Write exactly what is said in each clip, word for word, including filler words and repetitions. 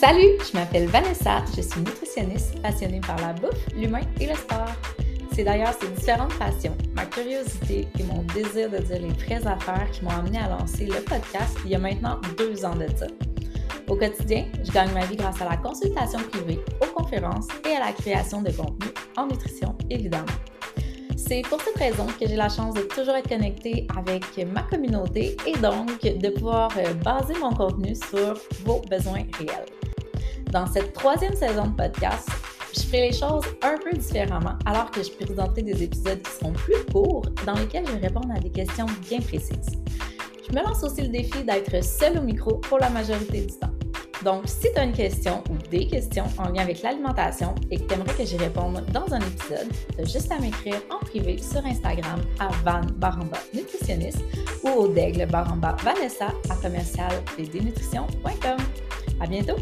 Salut, je m'appelle Vanessa, je suis nutritionniste passionnée par la bouffe, l'humain et le sport. C'est d'ailleurs ces différentes passions, ma curiosité et mon désir de dire les vraies affaires qui m'ont amené à lancer le podcast il y a maintenant deux ans de ça. Au quotidien, je gagne ma vie grâce à la consultation privée, aux conférences et à la création de contenu en nutrition, évidemment. C'est pour cette raison que j'ai la chance de toujours être connectée avec ma communauté et donc de pouvoir baser mon contenu sur vos besoins réels. Dans cette troisième saison de podcast, je ferai les choses un peu différemment alors que je présenterai des épisodes qui seront plus courts dans lesquels je vais répondre à des questions bien précises. Je me lance aussi le défi d'être seule au micro pour la majorité du temps. Donc, si tu as une question ou des questions en lien avec l'alimentation et que tu aimerais que j'y réponde dans un épisode, tu as juste à m'écrire en privé sur Instagram à van baramba nutritionniste ou au d'aigle baramba vanessa à commercial p d nutrition point com. À bientôt!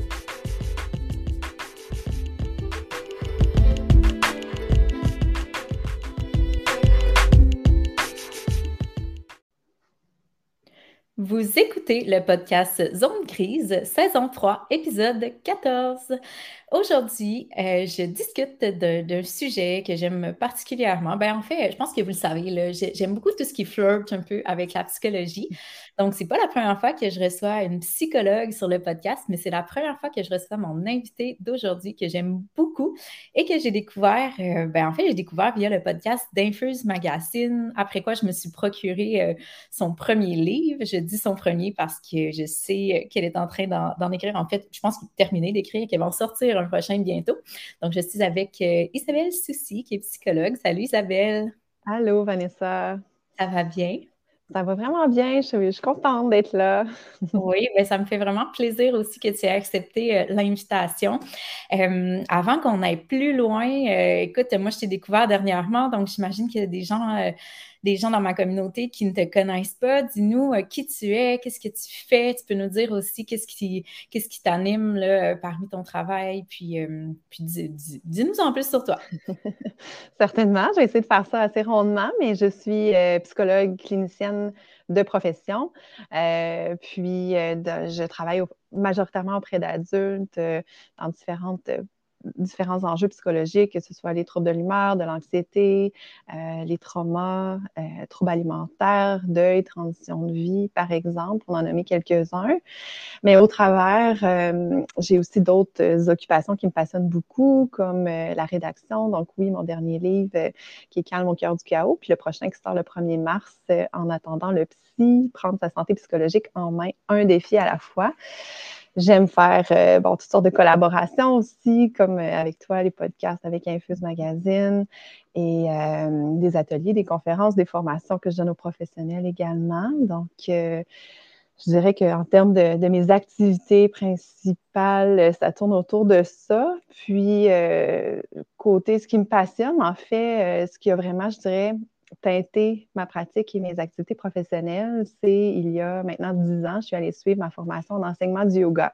Vous écoutez le podcast Zone Crise, saison trois, épisode quatorze. Aujourd'hui, euh, je discute de- d'un sujet que j'aime particulièrement. Ben, en fait, je pense que vous le savez, là, j'ai- j'aime beaucoup tout ce qui flirte un peu avec la psychologie. Donc, c'est pas la première fois que je reçois une psychologue sur le podcast, mais c'est la première fois que je reçois mon invité d'aujourd'hui que j'aime beaucoup et que j'ai découvert, euh, ben, en fait, j'ai découvert via le podcast d'Infuse Magazine, après quoi je me suis procuré euh, son premier livre. Je dis son premier parce que je sais qu'elle est en train d'en, d'en écrire. En fait, je pense qu'elle est terminée d'écrire, qu'elle va en sortir un prochain bientôt. Donc, je suis avec euh, Isabelle Soucy, qui est psychologue. Salut Isabelle. Allô Vanessa. Ça va bien? Ça va vraiment bien. Je suis, je suis contente d'être là. Oui, bien, ça me fait vraiment plaisir aussi que tu aies accepté euh, l'invitation. Euh, avant qu'on aille plus loin, euh, écoute, moi, je t'ai découvert dernièrement, donc j'imagine qu'il y a des gens, euh, des gens dans ma communauté qui ne te connaissent pas. Dis-nous euh, qui tu es, qu'est-ce que tu fais. Tu peux nous dire aussi qu'est-ce qui, qu'est-ce qui t'anime là, parmi ton travail, puis, euh, puis dis, dis, dis-nous en plus sur toi. Certainement, je vais essayer de faire ça assez rondement, mais je suis euh, psychologue clinicienne de profession. Euh, puis, euh, de- je travaille au- majoritairement auprès d'adultes euh, dans différentes euh, différents enjeux psychologiques, que ce soit les troubles de l'humeur, de l'anxiété, euh, les traumas, euh, troubles alimentaires, deuil, transition de vie, par exemple. On en a mis quelques-uns. Mais au travers, euh, j'ai aussi d'autres euh, occupations qui me passionnent beaucoup, comme euh, la rédaction. Donc oui, mon dernier livre euh, qui est Calme au cœur du chaos, puis le prochain qui sort le premier mars, euh, en attendant le psy, prendre sa santé psychologique en main, un défi à la fois. J'aime faire euh, bon, toutes sortes de collaborations aussi, comme euh, avec toi, les podcasts avec Infuse Magazine et euh, des ateliers, des conférences, des formations que je donne aux professionnels également. Donc, euh, je dirais qu'en termes de, de mes activités principales, ça tourne autour de ça. Puis, euh, côté ce qui me passionne, en fait, euh, ce qui a vraiment, je dirais, teinté ma pratique et mes activités professionnelles, c'est il y a maintenant dix ans, je suis allée suivre ma formation en enseignement du yoga.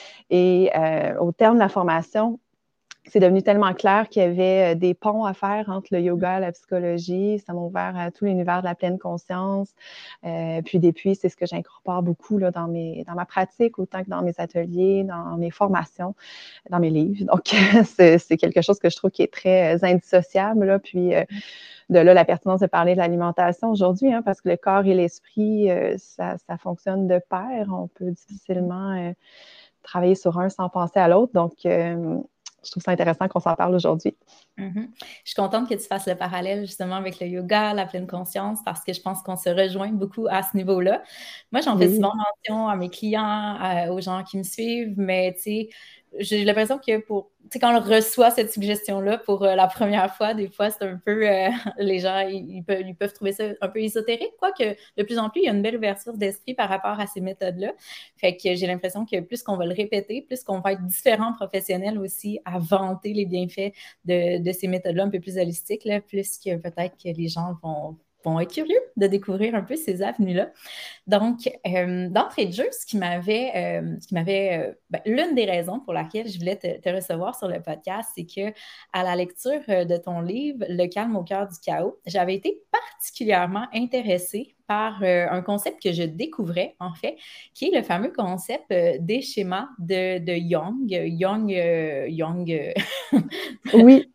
Et euh, au terme de la formation, c'est devenu tellement clair qu'il y avait des ponts à faire entre le yoga et la psychologie. Ça m'a ouvert à tout l'univers de la pleine conscience. Euh, puis depuis, c'est ce que j'incorpore beaucoup là, dans, mes, dans ma pratique, autant que dans mes ateliers, dans mes formations, dans mes livres. Donc, c'est, c'est quelque chose que je trouve qui est très indissociable. Là. Puis, euh, de là, la pertinence de parler de l'alimentation aujourd'hui, hein, parce que le corps et l'esprit, euh, ça, ça fonctionne de pair. On peut difficilement euh, travailler sur un sans penser à l'autre. Donc, euh, je trouve ça intéressant qu'on s'en parle aujourd'hui. Mm-hmm. Je suis contente que tu fasses le parallèle justement avec le yoga, la pleine conscience, parce que je pense qu'on se rejoint beaucoup à ce niveau-là. Moi, j'en fais Oui. souvent mention à mes clients, à- aux gens qui me suivent, mais tu sais, j'ai l'impression que pour, tu sais, quand on reçoit cette suggestion-là pour euh, la première fois, des fois, c'est un peu, euh, les gens, ils, ils peuvent, ils peuvent trouver ça un peu ésotérique, quoique de plus en plus, il y a une belle ouverture d'esprit par rapport à ces méthodes-là. Fait que j'ai l'impression que plus qu'on va le répéter, plus qu'on va être différents professionnels aussi à vanter les bienfaits de, de ces méthodes-là un peu plus holistiques, là, plus que peut-être que les gens vont, vont être curieux de découvrir un peu ces avenues-là. Donc, euh, d'entrée de jeu, ce qui m'avait, euh, ce qui m'avait euh, ben, l'une des raisons pour laquelle je voulais te, te recevoir sur le podcast, c'est que à la lecture de ton livre, Le calme au cœur du chaos, j'avais été particulièrement intéressée par euh, un concept que je découvrais, en fait, qui est le fameux concept euh, des schémas de, de Young. Young, euh, Young, euh, Oui,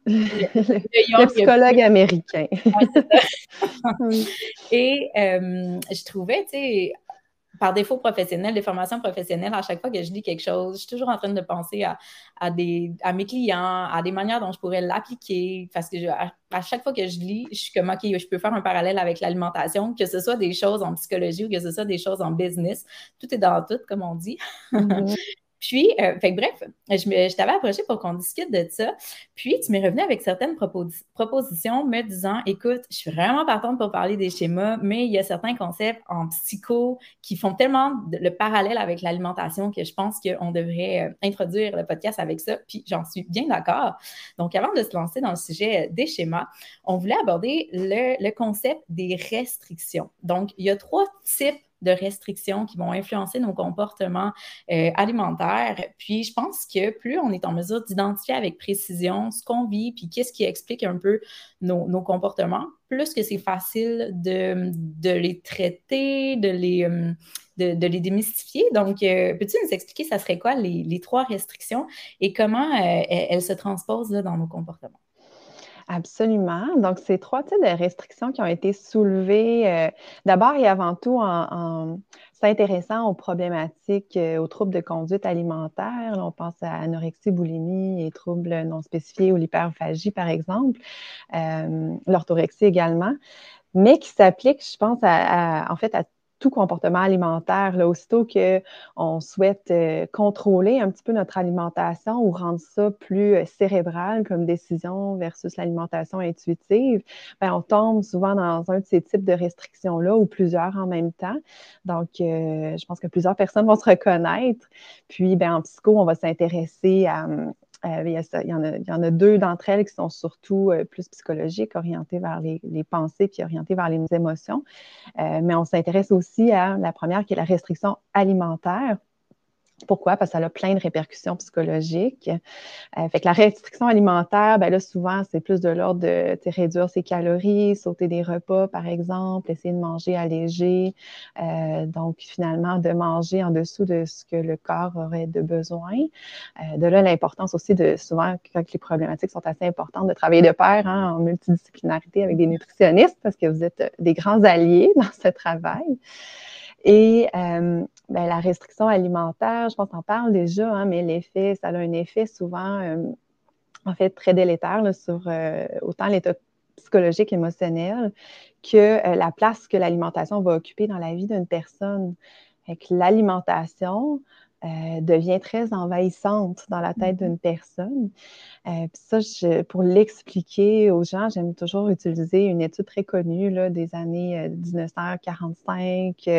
de le Young. psychologue américain. Ouais, c'est ça. Oui. Et euh, je trouvais, tu sais, par défaut professionnel, des formations professionnelles, à chaque fois que je lis quelque chose, je suis toujours en train de penser à, à, des, à mes clients, à des manières dont je pourrais l'appliquer, parce que je, à, à chaque fois que je lis, je suis comme, OK, je peux faire un parallèle avec l'alimentation, que ce soit des choses en psychologie ou que ce soit des choses en business. Tout est dans tout, comme on dit. Mm-hmm. Puis, euh, fait que bref, je, me, je t'avais approché pour qu'on discute de ça. Puis, tu m'es revenu avec certaines propos- propositions me disant, écoute, je suis vraiment partante pour parler des schémas, mais il y a certains concepts en psycho qui font tellement de- le parallèle avec l'alimentation que je pense qu'on devrait euh, introduire le podcast avec ça. Puis, j'en suis bien d'accord. Donc, avant de se lancer dans le sujet des schémas, on voulait aborder le, le concept des restrictions. Donc, il y a trois types de restrictions qui vont influencer nos comportements euh, alimentaires. Puis, je pense que plus on est en mesure d'identifier avec précision ce qu'on vit, puis qu'est-ce qui explique un peu nos, nos comportements, plus que c'est facile de, de les traiter, de les, de, de les démystifier. Donc, euh, peux-tu nous expliquer, ça serait quoi les, les trois restrictions et comment euh, elles, elles se transposent là, dans nos comportements? Absolument. Donc, ces trois types de restrictions qui ont été soulevées, euh, d'abord et avant tout en, en s'intéressant aux problématiques, euh, aux troubles de conduite alimentaire. Là, on pense à anorexie, boulimie et troubles non spécifiés ou l'hyperphagie, par exemple, euh, l'orthorexie également, mais qui s'appliquent, je pense, à, à, en fait, à tout comportement alimentaire. Là, aussitôt qu'on souhaite euh, contrôler un petit peu notre alimentation ou rendre ça plus euh, cérébral comme décision versus l'alimentation intuitive, bien, on tombe souvent dans un de ces types de restrictions-là ou plusieurs en même temps. Donc, euh, je pense que plusieurs personnes vont se reconnaître. Puis, bien, en psycho, on va s'intéresser à... Euh, il, y a ça, il, y en a, il y en a deux d'entre elles qui sont surtout euh, plus psychologiques, orientées vers les, les pensées puis orientées vers les émotions. Euh, mais on s'intéresse aussi à la première qui est la restriction alimentaire. Pourquoi? Parce que ça a plein de répercussions psychologiques. Euh, fait que la restriction alimentaire, ben là, souvent, c'est plus de l'ordre de réduire ses calories, sauter des repas, par exemple, essayer de manger allégé. Euh, donc, finalement, de manger en dessous de ce que le corps aurait de besoin. Euh, de là, l'importance aussi de, souvent, quand les problématiques sont assez importantes, de travailler de pair, hein, en multidisciplinarité avec des nutritionnistes, parce que vous êtes des grands alliés dans ce travail. Et euh, ben, la restriction alimentaire, je pense qu'on en parle déjà, hein, mais l'effet, ça a un effet souvent, euh, en fait, très délétère là, sur euh, autant l'état psychologique, émotionnel, que euh, la place que l'alimentation va occuper dans la vie d'une personne. Fait que l'alimentation euh, devient très envahissante dans la tête d'une personne. Euh, puis ça, je, pour l'expliquer aux gens, j'aime toujours utiliser une étude très connue là, des années euh, dix-neuf cent quarante-cinq. Euh,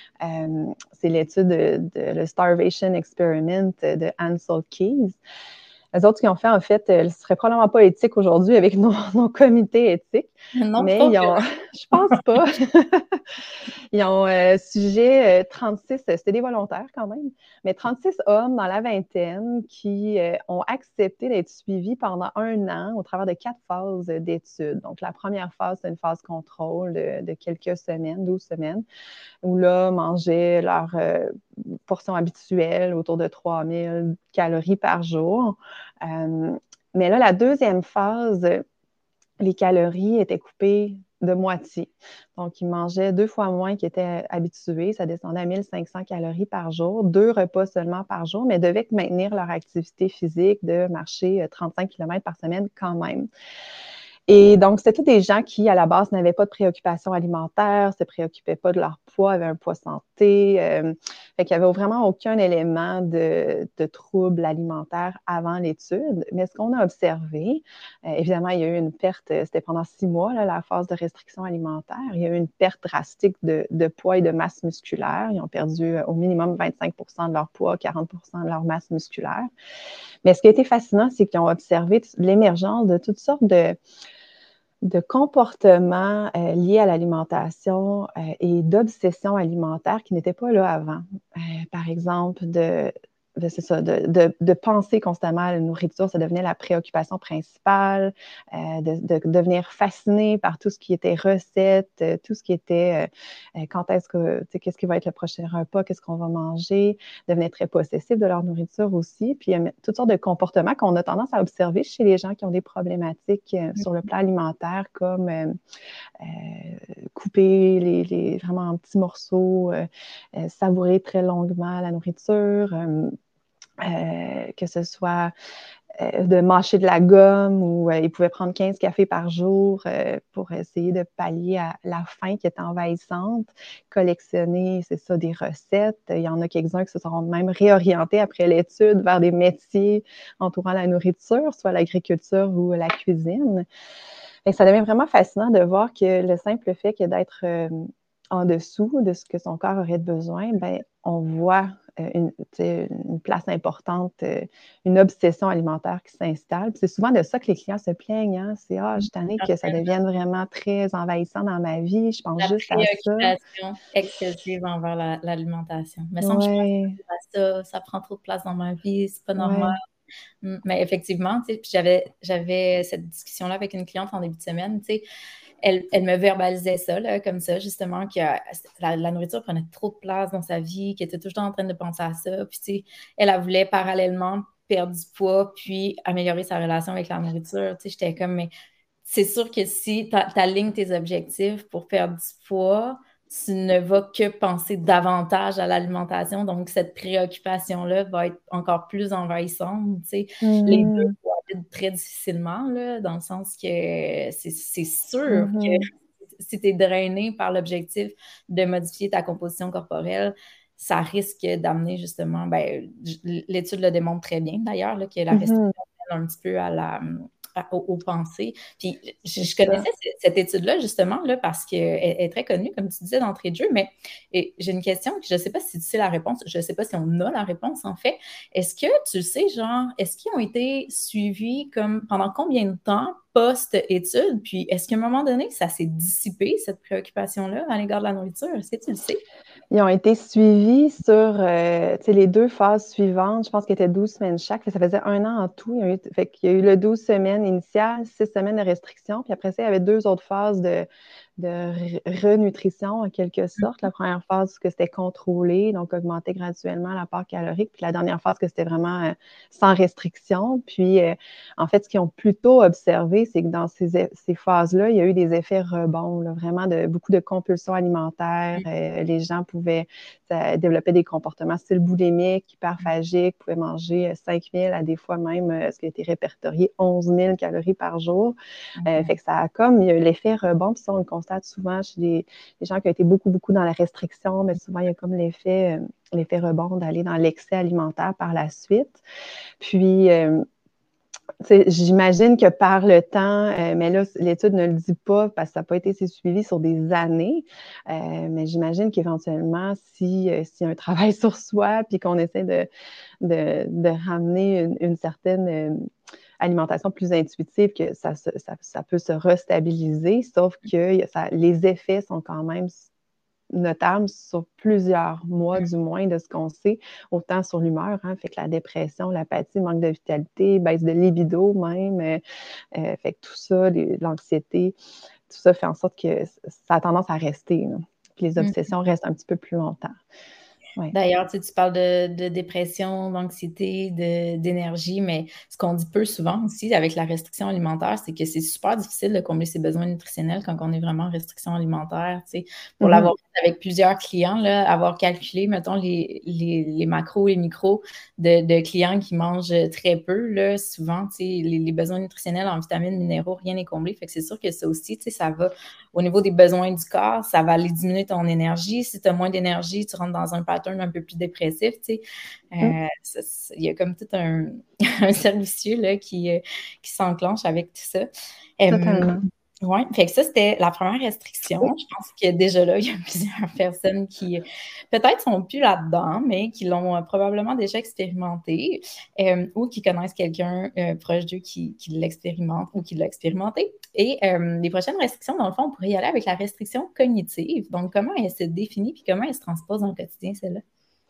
c'est l'étude de, de le Starvation Experiment de Ansel Keys. Les autres qui ont fait, en fait, ce ne serait probablement pas éthique aujourd'hui avec nos, nos comités éthiques, Non, mais ils ont, je pense pas. Ils ont euh, sujet euh, trente-six, c'était des volontaires quand même, mais trente-six hommes dans la vingtaine qui euh, ont accepté d'être suivis pendant un an au travers de quatre phases d'études. Donc, la première phase, c'est une phase contrôle de, de quelques semaines, douze semaines, où là, mangeaient leur euh, portion habituelle, autour de trois mille calories par jour. Euh, mais là, la deuxième phase, les calories étaient coupées de moitié. Donc, ils mangeaient deux fois moins qu'ils étaient habitués. Ça descendait à mille cinq cents calories par jour, deux repas seulement par jour, mais devaient maintenir leur activité physique de marcher trente-cinq kilomètres par semaine quand même. Et donc, c'était tous des gens qui, à la base, n'avaient pas de préoccupations alimentaires, ne se préoccupaient pas de leur poids, avaient un poids santé. Euh, fait qu'il n'y avait vraiment aucun élément de, de trouble alimentaire avant l'étude. Mais ce qu'on a observé, euh, évidemment, il y a eu une perte, c'était pendant six mois, là, la phase de restriction alimentaire. Il y a eu une perte drastique de, de poids et de masse musculaire. Ils ont perdu euh, au minimum vingt-cinq pour cent de leur poids, quarante pour cent de leur masse musculaire. Mais ce qui a été fascinant, c'est qu'ils ont observé l'émergence de toutes sortes de de comportements euh, liés à l'alimentation euh, et d'obsessions alimentaires qui n'étaient pas là avant. Euh, par exemple, de, c'est ça, de, de, de penser constamment à la nourriture, ça devenait la préoccupation principale, euh, de, de, de devenir fasciné par tout ce qui était recettes, euh, tout ce qui était euh, quand est-ce que, tu sais, qu'est-ce qui va être le prochain repas, qu'est-ce qu'on va manger, devenaient très possessifs de leur nourriture aussi. Puis il y a toutes sortes de comportements qu'on a tendance à observer chez les gens qui ont des problématiques euh, sur le plan alimentaire, comme euh, euh, couper les, les, vraiment en petits morceaux, euh, euh, savourer très longuement la nourriture, euh, euh, que ce soit euh, de mâcher de la gomme ou euh, ils pouvaient prendre quinze cafés par jour euh, pour essayer de pallier à la faim qui est envahissante, collectionner, c'est ça, des recettes. Il y en a quelques-uns qui se sont même réorientés après l'étude vers des métiers entourant la nourriture, soit l'agriculture ou la cuisine. Et ça devient vraiment fascinant de voir que le simple fait que d'être euh, en dessous de ce que son corps aurait besoin, ben, on voit euh, une, une place importante, euh, une obsession alimentaire qui s'installe. Puis c'est souvent de ça que les clients se plaignent. Hein? C'est « Ah, je suis tannée que ça devienne vraiment très envahissant dans ma vie, je pense La juste à ça. » préoccupation excessive envers la- l'alimentation. Mais semble que je Ouais, pense à ça, ça prend trop de place dans ma vie, c'est pas normal. ouais. Mm, Mais effectivement, tu sais, puis j'avais, j'avais cette discussion-là avec une cliente en début de semaine, tu sais, elle, elle me verbalisait ça, là, comme ça, justement, que la, la nourriture prenait trop de place dans sa vie, qu'elle était toujours en train de penser à ça, puis tu sais, elle, elle voulait parallèlement perdre du poids, puis améliorer sa relation avec la nourriture, tu sais, j'étais comme, mais c'est sûr que si tu alignes tes objectifs pour perdre du poids, tu ne vas que penser davantage à l'alimentation. Donc, cette préoccupation-là va être encore plus envahissante. Tu sais. Les deux Mm-hmm. vont être très difficilement, là, dans le sens que c'est, c'est sûr que Mm-hmm. si tu es drainé par l'objectif de modifier ta composition corporelle, ça risque d'amener justement, ben, l'étude le démontre très bien d'ailleurs, là, que la restriction mène un petit peu à la, à- aux, aux pensées. Puis je, je connaissais c- cette étude-là justement là, parce qu'elle est très connue, comme tu disais, d'entrée de jeu, mais et j'ai une question, je ne sais pas si tu sais la réponse, je ne sais pas si on a la réponse en fait. Est-ce que tu sais, genre, est-ce qu'ils ont été suivis comme pendant combien de temps post-étude? Puis est-ce qu'à un moment donné, ça s'est dissipé, cette préoccupation-là à l'égard de la nourriture? Est-ce que tu le sais? Ils ont été suivis sur euh, les deux phases suivantes. Je pense qu'il était douze semaines chaque. Ça faisait un an en tout. Il y a eu, fait qu'il y a eu le douze semaines initiales, six semaines de restriction. Puis après ça, il y avait deux autres phases de, de renutrition, en quelque sorte. La première phase, que c'était contrôlé, donc augmenter graduellement l'apport calorique. Puis la dernière phase, que c'était vraiment euh, sans restriction. Puis, euh, en fait, ce qu'ils ont plutôt observé, c'est que dans ces, ces phases-là, il y a eu des effets rebonds, là, vraiment de beaucoup de compulsions alimentaires. Euh, les gens pouvaient ça, développer des comportements style boulimique, hyperphagique, pouvaient manger cinq mille à des fois même, euh, ce qui a été répertorié, onze mille calories par jour. Euh, fait que ça a comme, il y a l'effet rebond, puis ça, on le constate souvent chez les, les gens qui ont été beaucoup, beaucoup dans la restriction, mais souvent, il y a comme l'effet, euh, l'effet rebond d'aller dans l'excès alimentaire par la suite. Puis, euh, j'imagine que par le temps, euh, mais là, l'étude ne le dit pas parce que ça n'a pas été suivi sur des années, euh, mais j'imagine qu'éventuellement, si, euh, si y a un travail sur soi, puis qu'on essaie de, de, de ramener une, une certaine euh, alimentation plus intuitive, que ça, ça, ça peut se restabiliser, sauf que ça, les effets sont quand même notable sur plusieurs mois, du moins, de ce qu'on sait, autant sur l'humeur, hein, fait que la dépression, l'apathie, manque de vitalité, baisse de libido même, euh, euh, fait que tout ça, les, l'anxiété, tout ça fait en sorte que ça a tendance à rester, là. Puis les obsessions mm. restent un petit peu plus longtemps. Ouais. D'ailleurs, tu sais, tu parles de, de dépression, d'anxiété, de, d'énergie, mais ce qu'on dit peu souvent aussi avec la restriction alimentaire, c'est que c'est super difficile de combler ses besoins nutritionnels quand on est vraiment en restriction alimentaire. Tu sais, pour mm-hmm. l'avoir fait avec plusieurs clients, là, avoir calculé, mettons, les, les, les macros et micros de, de clients qui mangent très peu, là, souvent, tu sais, les, les besoins nutritionnels en vitamines, minéraux, rien n'est comblé. Fait que c'est sûr que ça aussi, tu sais, ça va au niveau des besoins du corps, ça va aller diminuer ton énergie. Si tu as moins d'énergie, tu rentres dans un pattern un peu plus dépressif, tu sais. Euh, il y a comme tout un, un cercle vicieux là, qui, euh, qui s'enclenche avec tout ça. Totalement. Euh, oui, fait que ça, c'était la première restriction. Je pense que déjà là, il y a plusieurs personnes qui peut-être sont plus là-dedans, mais qui l'ont euh, probablement déjà expérimenté euh, ou qui connaissent quelqu'un euh, proche d'eux qui, qui l'expérimente ou qui l'a expérimenté. Et euh, les prochaines restrictions, dans le fond, on pourrait y aller avec la restriction cognitive. Donc, comment elle se définit puis comment elle se transpose dans le quotidien, celle-là?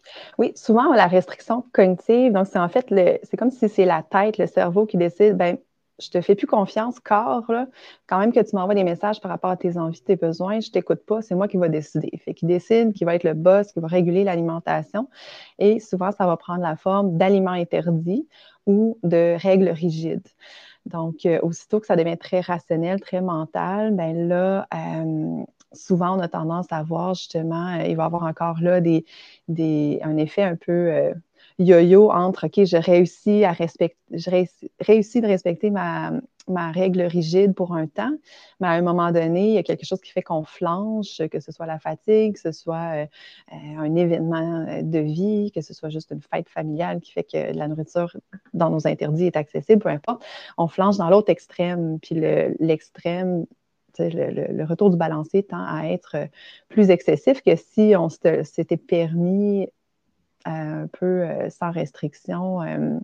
Oui, souvent, la restriction cognitive, donc c'est en fait, le, c'est comme si c'est la tête, le cerveau qui décide, ben, je te fais plus confiance, corps, là, quand même que tu m'envoies des messages par rapport à tes envies, tes besoins, je t'écoute pas, c'est moi qui va décider. Fait qu'il décide, qui va être le boss, qui va réguler l'alimentation. Et souvent, ça va prendre la forme d'aliments interdits ou de règles rigides. Donc, euh, aussitôt que ça devient très rationnel, très mental, ben là, euh, souvent, on a tendance à voir justement, euh, il va y avoir encore là des, des, un effet un peu euh, yo-yo entre, OK, je réussis à respecter, je réussis, réussis de respecter ma, ma règle rigide pour un temps, mais à un moment donné, il y a quelque chose qui fait qu'on flanche, que ce soit la fatigue, que ce soit euh, un événement de vie, que ce soit juste une fête familiale qui fait que la nourriture dans nos interdits est accessible, peu importe, on flanche dans l'autre extrême, puis le, l'extrême, le, le, le retour du balancier tend à être plus excessif que si on s'était permis euh, un peu euh, sans restriction euh,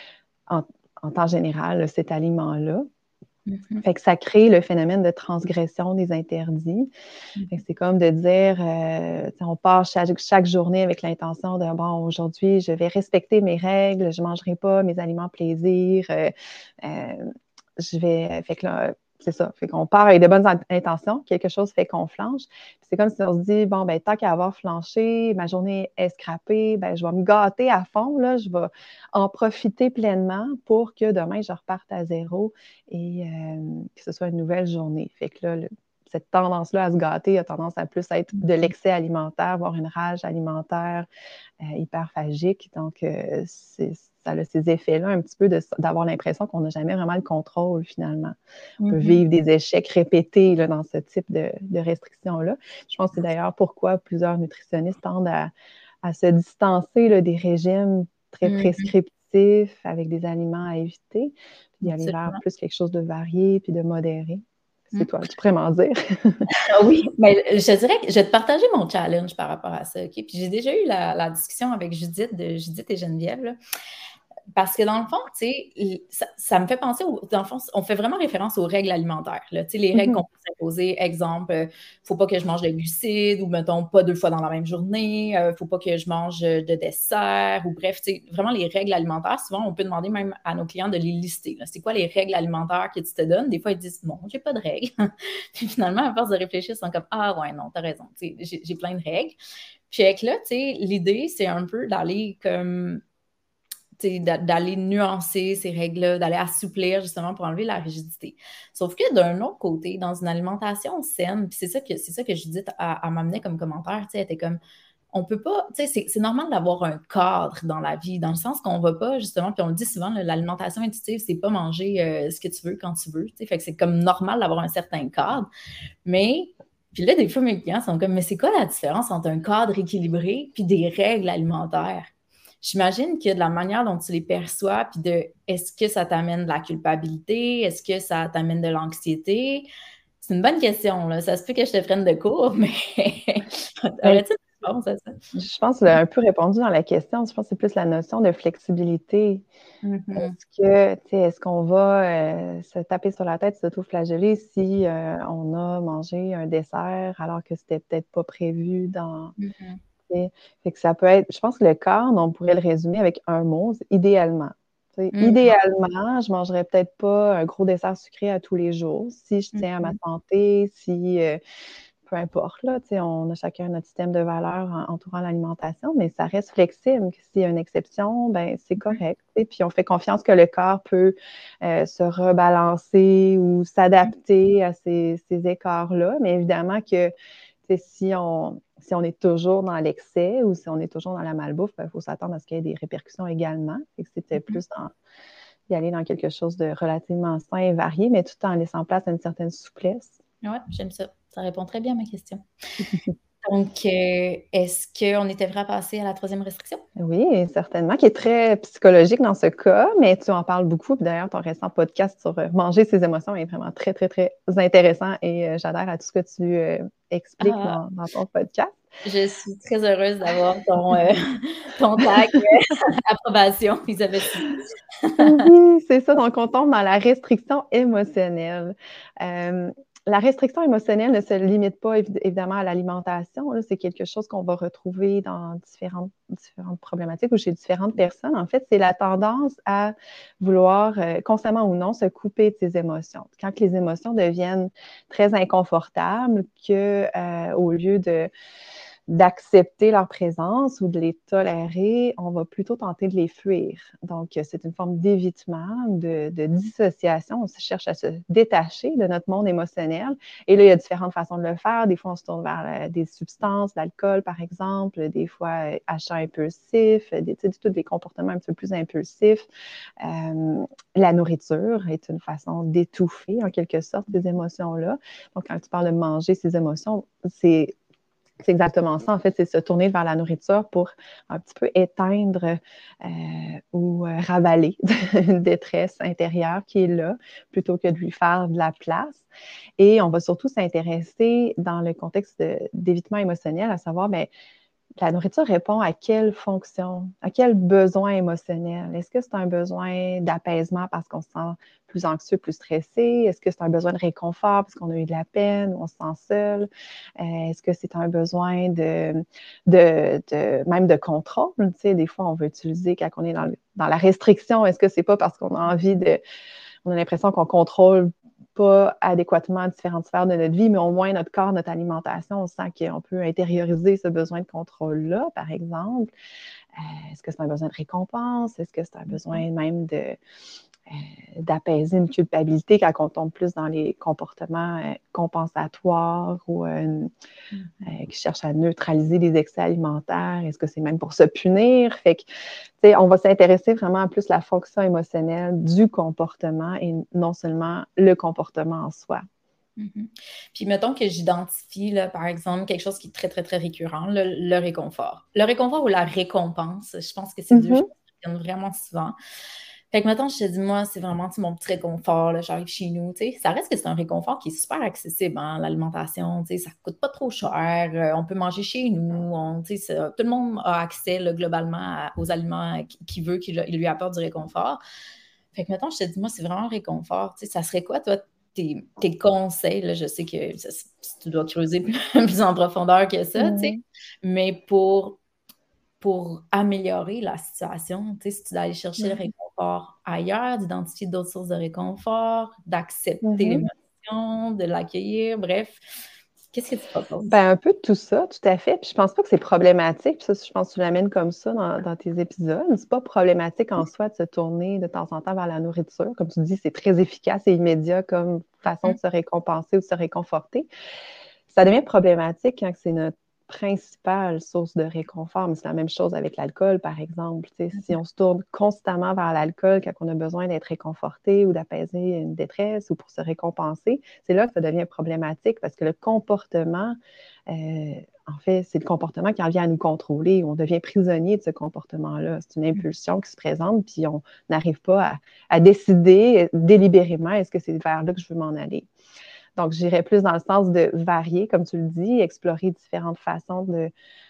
en, en temps général cet aliment-là. Mm-hmm. Fait que ça crée le phénomène de transgression des interdits. Mm-hmm. Fait que c'est comme de dire, euh, on part chaque, chaque journée avec l'intention de, bon, aujourd'hui, je vais respecter mes règles, je ne mangerai pas mes aliments plaisir, euh, euh, je vais, fait que là, c'est ça. Fait qu'on part avec de bonnes intentions, quelque chose fait qu'on flanche. Puis c'est comme si on se dit, bon, ben tant qu'à avoir flanché, ma journée est scrappée, ben je vais me gâter à fond, là, je vais en profiter pleinement pour que demain, je reparte à zéro et euh, que ce soit une nouvelle journée. Fait que là, le, cette tendance-là à se gâter a tendance à plus être de l'excès alimentaire, voire une rage alimentaire euh, hyperphagique. Donc, euh, c'est ça a ces effets-là un petit peu de, d'avoir l'impression qu'on n'a jamais vraiment le contrôle finalement. On mm-hmm. peut vivre des échecs répétés là, dans ce type de, de restrictions-là. Je pense que c'est d'ailleurs pourquoi plusieurs nutritionnistes tendent à, à se distancer là, des régimes très mm-hmm. prescriptifs avec des aliments à éviter, puis d'y aller vers plus quelque chose de varié puis de modéré. C'est toi, tu pourrais m'en dire. Ah oui, mais je dirais que je vais te partager mon challenge par rapport à ça. Okay? Puis j'ai déjà eu la, la discussion avec Judith, de Judith et Geneviève, là. Parce que dans le fond, tu sais, ça, ça me fait penser, au, dans le fond, on fait vraiment référence aux règles alimentaires. Tu sais, les règles mm-hmm. qu'on peut s'imposer, exemple, il euh, ne faut pas que je mange de glucides ou, mettons, pas deux fois dans la même journée, il euh, ne faut pas que je mange de dessert ou bref, tu sais, vraiment les règles alimentaires, souvent, on peut demander même à nos clients de les lister. Là. C'est quoi les règles alimentaires que tu te donnes? Des fois, ils disent, non, j'ai pas de règles. Puis finalement, à force de réfléchir, ils sont comme, ah ouais, non, t'as raison, tu sais, j'ai, j'ai plein de règles. Puis avec là, tu sais, l'idée, c'est un peu d'aller comme... d'aller nuancer ces règles-là, d'aller assouplir justement pour enlever la rigidité. Sauf que d'un autre côté, dans une alimentation saine, puis c'est ça que c'est ça que Judith a, a m'amené comme commentaire, tu sais, elle était comme, on peut pas, tu sais, c'est, c'est normal d'avoir un cadre dans la vie, dans le sens qu'on va pas justement, puis on le dit souvent, là, l'alimentation intuitive, c'est pas manger euh, ce que tu veux quand tu veux, tu sais, fait que c'est comme normal d'avoir un certain cadre, mais... Puis là, des fois, mes clients sont comme, mais c'est quoi la différence entre un cadre équilibré puis des règles alimentaires? J'imagine que de la manière dont tu les perçois, puis de est-ce que ça t'amène de la culpabilité, est-ce que ça t'amène de l'anxiété? C'est une bonne question, là. Ça se peut que je te prenne de court, mais aurais-tu une réponse à ça? Je pense que tu as un peu répondu dans la question. Je pense que c'est plus la notion de flexibilité. Mm-hmm. Est-ce que, tu sais, est-ce qu'on va euh, se taper sur la tête, s'auto-flageller si euh, on a mangé un dessert alors que c'était peut-être pas prévu dans... Mm-hmm. Fait que ça peut être, je pense que le cadre, on pourrait le résumer avec un mot, c'est idéalement. Mm-hmm. Idéalement, je ne mangerais peut-être pas un gros dessert sucré à tous les jours si je tiens mm-hmm. à ma santé, si euh, peu importe, là, on a chacun notre système de valeurs en, entourant l'alimentation, mais ça reste flexible. S'il y a une exception, ben, c'est correct. Mm-hmm. Puis on fait confiance que le corps peut euh, se rebalancer ou s'adapter mm-hmm. à ces, ces écarts-là, mais évidemment que si on Si on est toujours dans l'excès ou si on est toujours dans la malbouffe, il ben, faut s'attendre à ce qu'il y ait des répercussions également. Fait que c'était mm-hmm. plus dans, y aller dans quelque chose de relativement sain et varié, mais tout en laissant place à une certaine souplesse. Oui, j'aime ça. Ça répond très bien à ma question. Donc, euh, est-ce qu'on était prêt à passer à la troisième restriction? Oui, certainement, qui est très psychologique dans ce cas, mais tu en parles beaucoup. Puis d'ailleurs, ton récent podcast sur euh, manger ses émotions est vraiment très, très, très intéressant et euh, j'adhère à tout ce que tu euh, expliques ah. dans, dans ton podcast. Je suis très heureuse d'avoir ton, euh, ton tag approbation, Isabelle. Oui, c'est ça. Donc, on tombe dans la restriction émotionnelle. Euh, la restriction émotionnelle ne se limite pas évidemment à l'alimentation. C'est quelque chose qu'on va retrouver dans différentes, différentes problématiques ou chez différentes personnes. En fait, c'est la tendance à vouloir, euh, constamment ou non, se couper de ses émotions. Quand les émotions deviennent très inconfortables, que euh, au lieu de d'accepter leur présence ou de les tolérer, on va plutôt tenter de les fuir. Donc, c'est une forme d'évitement, de, de dissociation. On se cherche à se détacher de notre monde émotionnel. Et là, il y a différentes façons de le faire. Des fois, on se tourne vers des substances, l'alcool, par exemple. Des fois, achats impulsifs, des, tous des comportements un petit peu plus impulsifs. Euh, la nourriture est une façon d'étouffer, en quelque sorte, ces émotions-là. Donc, quand tu parles de manger ces émotions, c'est C'est exactement ça. En fait, c'est se tourner vers la nourriture pour un petit peu éteindre euh, ou ravaler une détresse intérieure qui est là, plutôt que de lui faire de la place. Et on va surtout s'intéresser dans le contexte d'évitement émotionnel, à savoir, bien, la nourriture répond à quelle fonction, à quel besoin émotionnel? Est-ce que c'est un besoin d'apaisement parce qu'on se sent plus anxieux, plus stressé? Est-ce que c'est un besoin de réconfort parce qu'on a eu de la peine, on se sent seul? Euh, est-ce que c'est un besoin de, de, de même de contrôle? Tu sais, des fois, on veut utiliser quand on est dans, le, dans la restriction. Est-ce que c'est pas parce qu'on a envie de... On a l'impression qu'on contrôle pas adéquatement différentes sphères de notre vie, mais au moins notre corps, notre alimentation, on sent qu'on peut intérioriser ce besoin de contrôle-là, par exemple. Euh, est-ce que c'est un besoin de récompense? Est-ce que c'est un besoin même de, euh, d'apaiser une culpabilité quand on tombe plus dans les comportements euh, compensatoires ou euh, euh, qui cherchent à neutraliser les excès alimentaires? Est-ce que c'est même pour se punir? Fait que, tu sais, on va s'intéresser vraiment à plus la fonction émotionnelle du comportement et non seulement le comportement en soi. Mm-hmm. Puis mettons que j'identifie, là, par exemple, quelque chose qui est très, très, très récurrent, le, le réconfort. Le réconfort ou la récompense, je pense que c'est mm-hmm. deux choses qui viennent vraiment souvent. Fait que mettons, je te dis, moi, c'est vraiment mon petit réconfort, là, j'arrive chez nous, tu sais, ça reste que c'est un réconfort qui est super accessible, hein, l'alimentation, tu sais, ça coûte pas trop cher, euh, on peut manger chez nous, on, tu sais, tout le monde a accès, là, globalement, à, aux aliments qu'il veut, qui lui apportent du réconfort. Fait que mettons, je te dis, moi, c'est vraiment un réconfort, tu sais, ça serait quoi, toi, tes, tes conseils, là, je sais que ça, tu dois creuser plus, plus en profondeur que ça, mmh. tu sais, mais pour... pour améliorer la situation, tu sais, si tu dois aller chercher mmh. le réconfort ailleurs, d'identifier d'autres sources de réconfort, d'accepter mmh. l'émotion, de l'accueillir, bref, qu'est-ce que tu proposes? Ben, un peu de tout ça, tout à fait. Puis je pense pas que c'est problématique. Puis ça, je pense que tu l'amènes comme ça dans, dans tes épisodes. C'est pas problématique en mmh. soi de se tourner de temps en temps vers la nourriture. Comme tu dis, c'est très efficace et immédiat comme façon mmh. de se récompenser ou de se réconforter. Ça devient problématique quand c'est notre principale source de réconfort, mais c'est la même chose avec l'alcool, par exemple. Tu sais, si on se tourne constamment vers l'alcool quand on a besoin d'être réconforté ou d'apaiser une détresse ou pour se récompenser, c'est là que ça devient problématique parce que le comportement, euh, en fait, c'est le comportement qui en vient à nous contrôler. On devient prisonnier de ce comportement-là. C'est une impulsion qui se présente, puis on n'arrive pas à, à décider délibérément est-ce que c'est vers là que je veux m'en aller. Donc, j'irais plus dans le sens de varier, comme tu le dis, explorer différentes façons de,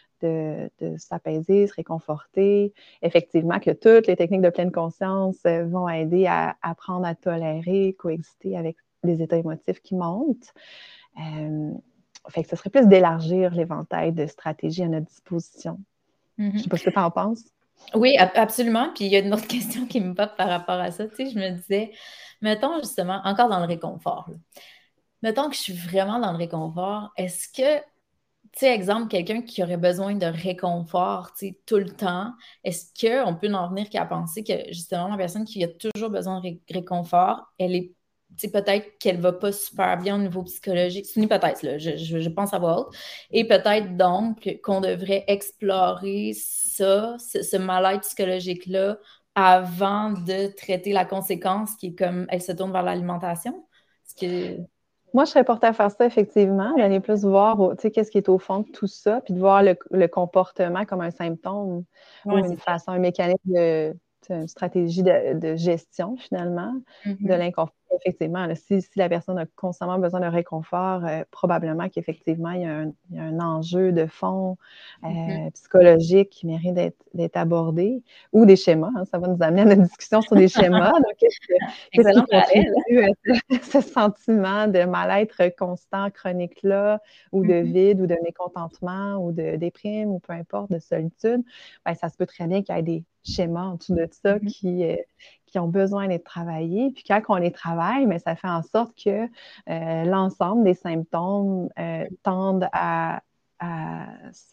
de, de s'apaiser, se réconforter. Effectivement, que toutes les techniques de pleine conscience vont aider à apprendre à tolérer, coexister avec les états émotifs qui montent. Euh, fait que ce serait plus d'élargir l'éventail de stratégies à notre disposition. Mm-hmm. Je ne sais pas ce que tu en penses. Oui, absolument. Puis il y a une autre question qui me pop par rapport à ça. Tu sais, je me disais, mettons justement, encore dans le réconfort, là. Mettons que je suis vraiment dans le réconfort, est-ce que, tu sais, exemple, quelqu'un qui aurait besoin de réconfort, tu sais, tout le temps, est-ce qu'on peut en venir qu'à penser que, justement, la personne qui a toujours besoin de ré- réconfort, elle est, tu sais, peut-être qu'elle va pas super bien au niveau psychologique. C'est une hypothèse, là, je, je, je pense à voix haute. Et peut-être donc qu'on devrait explorer ça, ce, ce mal-être psychologique-là, avant de traiter la conséquence qui est comme, elle se tourne vers l'alimentation. Est-ce que... Moi, je serais portée à faire ça, effectivement, d'aller plus voir, tu sais, qu'est-ce qui est au fond de tout ça, puis de voir le, le comportement comme un symptôme ouais, ou une façon, ça. un mécanisme de, une stratégie de, de gestion, finalement, mm-hmm. de l'inconfort. Effectivement, là, si, si la personne a constamment besoin de réconfort, euh, probablement qu'effectivement, il y, a un, il y a un enjeu de fond euh, mm-hmm. psychologique qui mérite d'être, d'être abordé, ou des schémas. Hein, ça va nous amener à notre discussion sur des schémas. Donc, qu'est-ce, qu'est-ce qui contribue à ce, ce sentiment de mal-être constant, chronique-là, ou de vide, mm-hmm. ou de mécontentement, ou de déprime, ou peu importe, de solitude? Bien, ça se peut très bien qu'il y ait des schémas en dessous de ça mm-hmm. qui, euh, qui ont besoin d'être travaillés. Puis quand on les travaille, mais ça fait en sorte que euh, l'ensemble des symptômes euh, tendent à, à,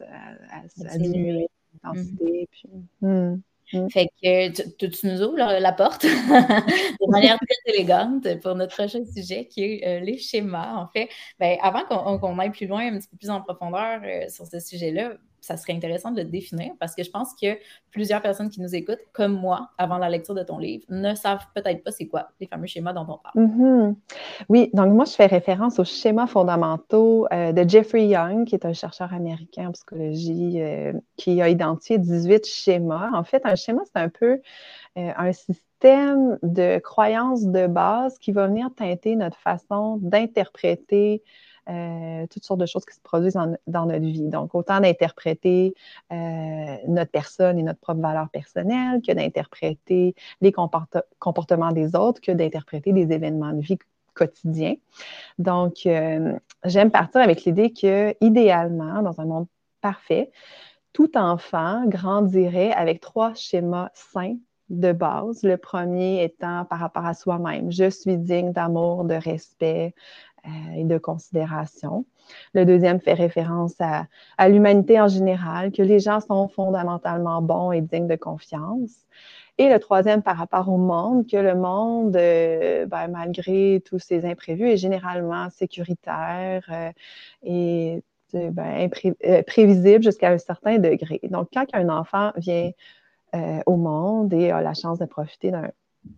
à, à, à diminuer l'intensité. Mm-hmm. Puis, mm, mm. Fait que tu, tu nous ouvres la, la porte de manière très élégante pour notre prochain sujet qui est euh, les schémas. En fait, ben, avant qu'on, qu'on aille plus loin, un petit peu plus en profondeur euh, sur ce sujet-là, ça serait intéressant de le définir parce que je pense que plusieurs personnes qui nous écoutent, comme moi, avant la lecture de ton livre, ne savent peut-être pas c'est quoi les fameux schémas dont on parle. Mm-hmm. Oui, donc moi, je fais référence aux schémas fondamentaux euh, de Jeffrey Young, qui est un chercheur américain en psychologie, euh, qui a identifié dix-huit schémas. En fait, un schéma, c'est un peu euh, un système de croyances de base qui va venir teinter notre façon d'interpréter Euh, toutes sortes de choses qui se produisent dans, dans notre vie. Donc, autant d'interpréter euh, notre personne et notre propre valeur personnelle que d'interpréter les comporte- comportements des autres, que d'interpréter des événements de vie quotidiens. Donc, euh, j'aime partir avec l'idée que, idéalement, dans un monde parfait, tout enfant grandirait avec trois schémas sains de base. Le premier étant par rapport à soi-même. Je suis digne d'amour, de respect, et de considération. Le deuxième fait référence à, à l'humanité en général, que les gens sont fondamentalement bons et dignes de confiance. Et le troisième par rapport au monde, que le monde, euh, ben, malgré tous ses imprévus, est généralement sécuritaire euh, et ben, impré- euh, prévisible jusqu'à un certain degré. Donc, quand un enfant vient euh, au monde et a la chance de profiter d'un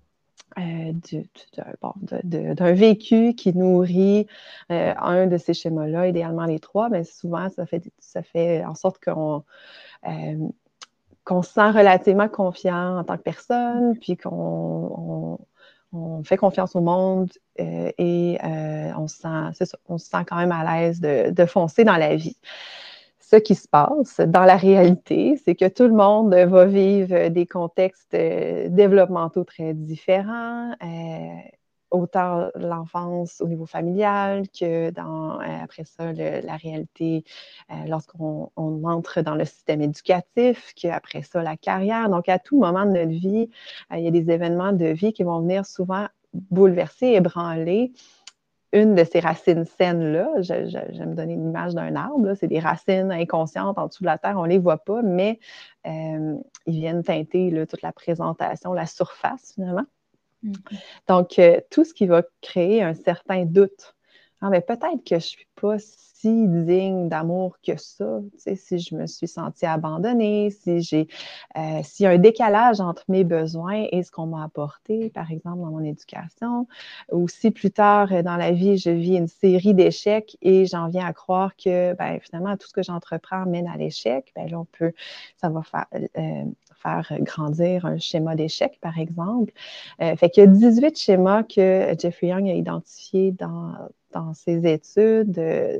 Euh, du, du, bon, de, de, d'un vécu qui nourrit euh, un de ces schémas-là, idéalement les trois, mais souvent, ça fait, ça fait en sorte qu'on, euh, qu'on se sent relativement confiant en tant que personne, puis qu'on on, on fait confiance au monde euh, et euh, on, se sent, c'est ça, on se sent quand même à l'aise de, de foncer dans la vie. Ce qui se passe dans la réalité, c'est que tout le monde va vivre des contextes développementaux très différents, euh, autant l'enfance au niveau familial que dans, euh, après ça, le, la réalité euh, lorsqu'on on entre dans le système éducatif, qu'après ça, la carrière. Donc, à tout moment de notre vie, euh, il y a des événements de vie qui vont venir souvent bouleverser, ébranler une de ces racines saines-là. Je, je, j'aime donner l'image d'un arbre. Là. C'est des racines inconscientes en dessous de la terre. On ne les voit pas, mais euh, ils viennent teinter là, toute la présentation, la surface, finalement. Mm-hmm. Donc, euh, tout ce qui va créer un certain doute. Ah, mais peut-être que je ne suis pas si digne d'amour que ça, tu sais, si je me suis sentie abandonnée, si j'ai, euh, s'il y a un décalage entre mes besoins et ce qu'on m'a apporté, par exemple, dans mon éducation, ou si plus tard dans la vie, je vis une série d'échecs et j'en viens à croire que, ben, finalement, tout ce que j'entreprends mène à l'échec, ben là, on peut, ça va faire... Euh, faire grandir un schéma d'échec, par exemple. Euh, fait qu'il y a dix-huit schémas que Jeffrey Young a identifiés dans, dans ses études euh,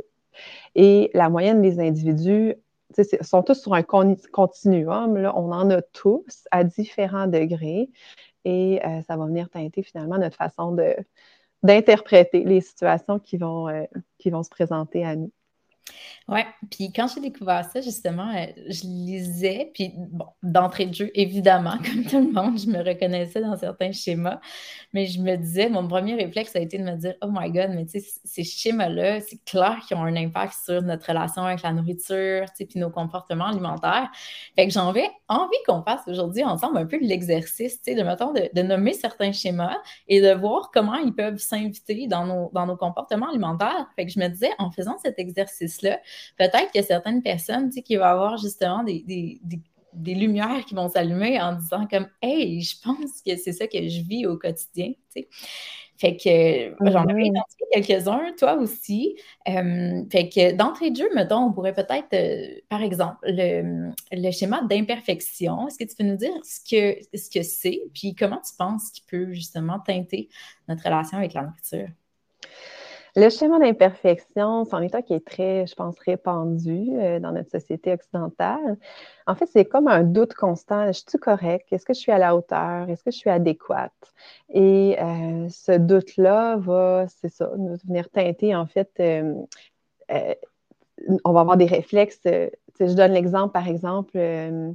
et la moyenne des individus sont tous sur un continuum. Là, on en a tous à différents degrés et euh, ça va venir teinter finalement notre façon de, d'interpréter les situations qui vont, euh, qui vont se présenter à nous. Ouais, puis quand j'ai découvert ça, justement, euh, je lisais, puis bon, d'entrée de jeu, évidemment, comme tout le monde, je me reconnaissais dans certains schémas, mais je me disais, mon premier réflexe a été de me dire, oh my God, mais tu sais, ces schémas-là, c'est clair qu'ils ont un impact sur notre relation avec la nourriture, tu sais, puis nos comportements alimentaires. Fait que j'avais envie qu'on fasse aujourd'hui ensemble un peu l'exercice, tu sais, de, mettons, de, de nommer certains schémas et de voir comment ils peuvent s'inviter dans nos, dans nos comportements alimentaires. Fait que je me disais, en faisant cet exercice-là, peut-être qu'il y a certaines personnes, tu sais, qui vont avoir justement des, des, des, des lumières qui vont s'allumer en disant comme « Hey, je pense que c'est ça que je vis au quotidien. » tu sais. Fait que j'en avais Mhm. identifié quelques-uns, toi aussi. Euh, fait que d'entrée de jeu, mettons, on pourrait peut-être, euh, par exemple, le, le schéma d'imperfection. Est-ce que tu peux nous dire ce que ce que c'est, puis comment tu penses qu'il peut justement teinter notre relation avec la nourriture? Le schéma d'imperfection, c'en est un qui est très, je pense, répandu euh, dans notre société occidentale. En fait, c'est comme un doute constant. Je suis correcte? Est-ce que je suis à la hauteur? Est-ce que je suis adéquate? Et euh, ce doute-là va, c'est ça, nous venir teinter, en fait, euh, euh, on va avoir des réflexes. Euh, je donne l'exemple, par exemple, euh,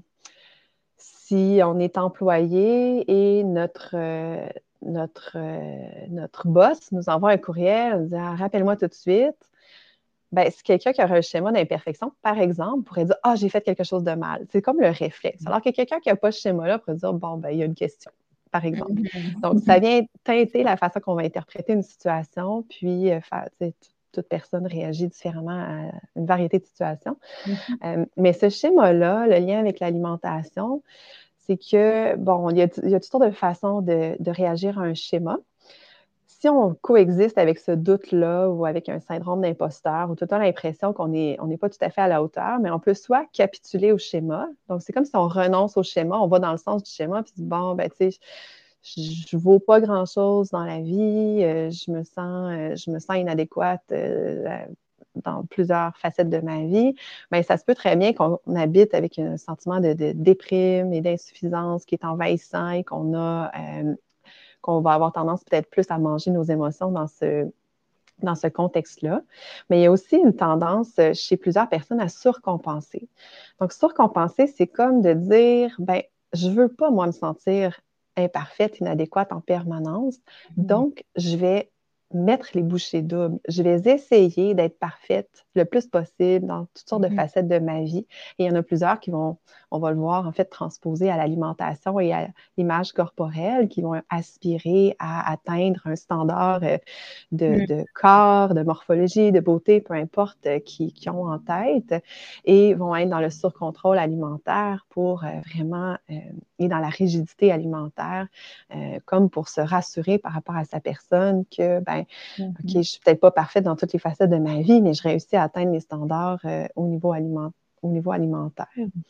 si on est employé et notre, euh, notre, euh, notre boss nous envoie un courriel en disant rappelle-moi tout de suite. Ben, c'est quelqu'un qui aurait un schéma d'imperfection, par exemple, pourrait dire ah, j'ai fait quelque chose de mal. C'est comme le réflexe. Alors que quelqu'un qui n'a pas ce schéma-là pourrait dire bon, ben, il y a une question, par exemple. Donc, ça vient teinter la façon qu'on va interpréter une situation, puis euh, faire, toute personne réagit différemment à une variété de situations. Mhm. Euh, mais ce schéma-là, le lien avec l'alimentation, c'est que, bon, il y a, il y a toutes sortes de façons de, de réagir à un schéma. Si on coexiste avec ce doute-là ou avec un syndrome d'imposteur ou tout le temps l'impression qu'on n'est on n'est pas tout à fait à la hauteur, mais on peut soit capituler au schéma. Donc, c'est comme si on renonce au schéma, on va dans le sens du schéma, puis bon, ben, tu sais, je ne vaux pas grand-chose dans la vie, euh, je, me sens, euh, je me sens inadéquate euh, dans plusieurs facettes de ma vie, bien, ça se peut très bien qu'on habite avec un sentiment de, de déprime et d'insuffisance qui est envahissant et qu'on a, euh, qu'on va avoir tendance peut-être plus à manger nos émotions dans ce, dans ce contexte-là. Mais il y a aussi une tendance chez plusieurs personnes à surcompenser. Donc, surcompenser, c'est comme de dire, ben, je ne veux pas, moi, me sentir imparfaite, inadéquate en permanence. Donc, je vais mettre les bouchées doubles. Je vais essayer d'être parfaite le plus possible dans toutes sortes de Mhm. facettes de ma vie. Et il y en a plusieurs qui vont, on va le voir, en fait, transposer à l'alimentation et à l'image corporelle, qui vont aspirer à atteindre un standard de, Mhm. de corps, de morphologie, de beauté, peu importe, qui, qui ont en tête, et vont être dans le surcontrôle alimentaire pour euh, vraiment, euh, et dans la rigidité alimentaire, euh, comme pour se rassurer par rapport à sa personne que, ben, OK, je ne suis peut-être pas parfaite dans toutes les facettes de ma vie, mais je réussis à atteindre mes standards euh, au niveau aliment- au niveau alimentaire.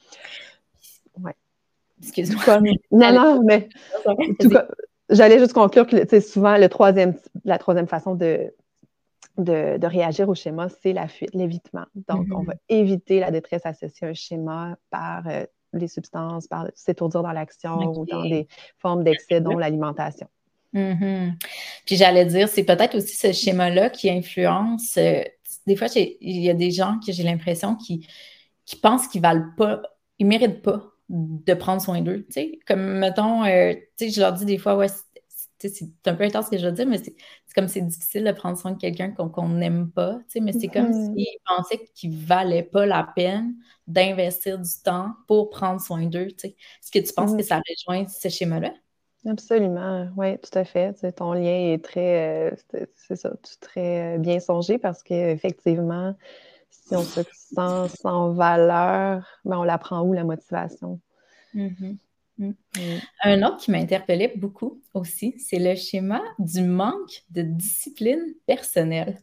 Ouais. Excuse-moi. Tout comme... Non, non, mais tout comme... J'allais juste conclure que souvent, le troisième, la troisième façon de, de, de réagir au schéma, c'est la fuite, l'évitement. Donc, Mm-hmm. on va éviter la détresse associée à un schéma par euh, les substances, par s'étourdir dans l'action Okay. ou dans des formes d'excès, dont l'alimentation. Mm-hmm. Puis j'allais dire, c'est peut-être aussi ce schéma-là qui influence. Euh, des fois, il y a des gens que j'ai l'impression qui, qui pensent qu'ils valent pas, ils méritent pas de prendre soin d'eux. Tu sais, comme mettons, euh, tu sais, je leur dis des fois, ouais, c'est, c'est un peu intense ce que je veux dire, mais c'est, c'est comme c'est difficile de prendre soin de quelqu'un qu'on n'aime pas. Tu sais, mais c'est comme Mm-hmm. s'ils pensaient qu'ils valaient pas la peine d'investir du temps pour prendre soin d'eux. Tu sais. Est-ce que tu penses Mm-hmm. que ça rejoint ce schéma-là? Absolument, oui, tout à fait. Tu sais, ton lien est très, euh, c'est, c'est ça, très bien songé parce qu'effectivement, si on se sent sans valeur, ben on la prend où, la motivation? Mm-hmm. Mm. Mm. Un autre qui m'interpellait beaucoup aussi, c'est le schéma du manque de discipline personnelle.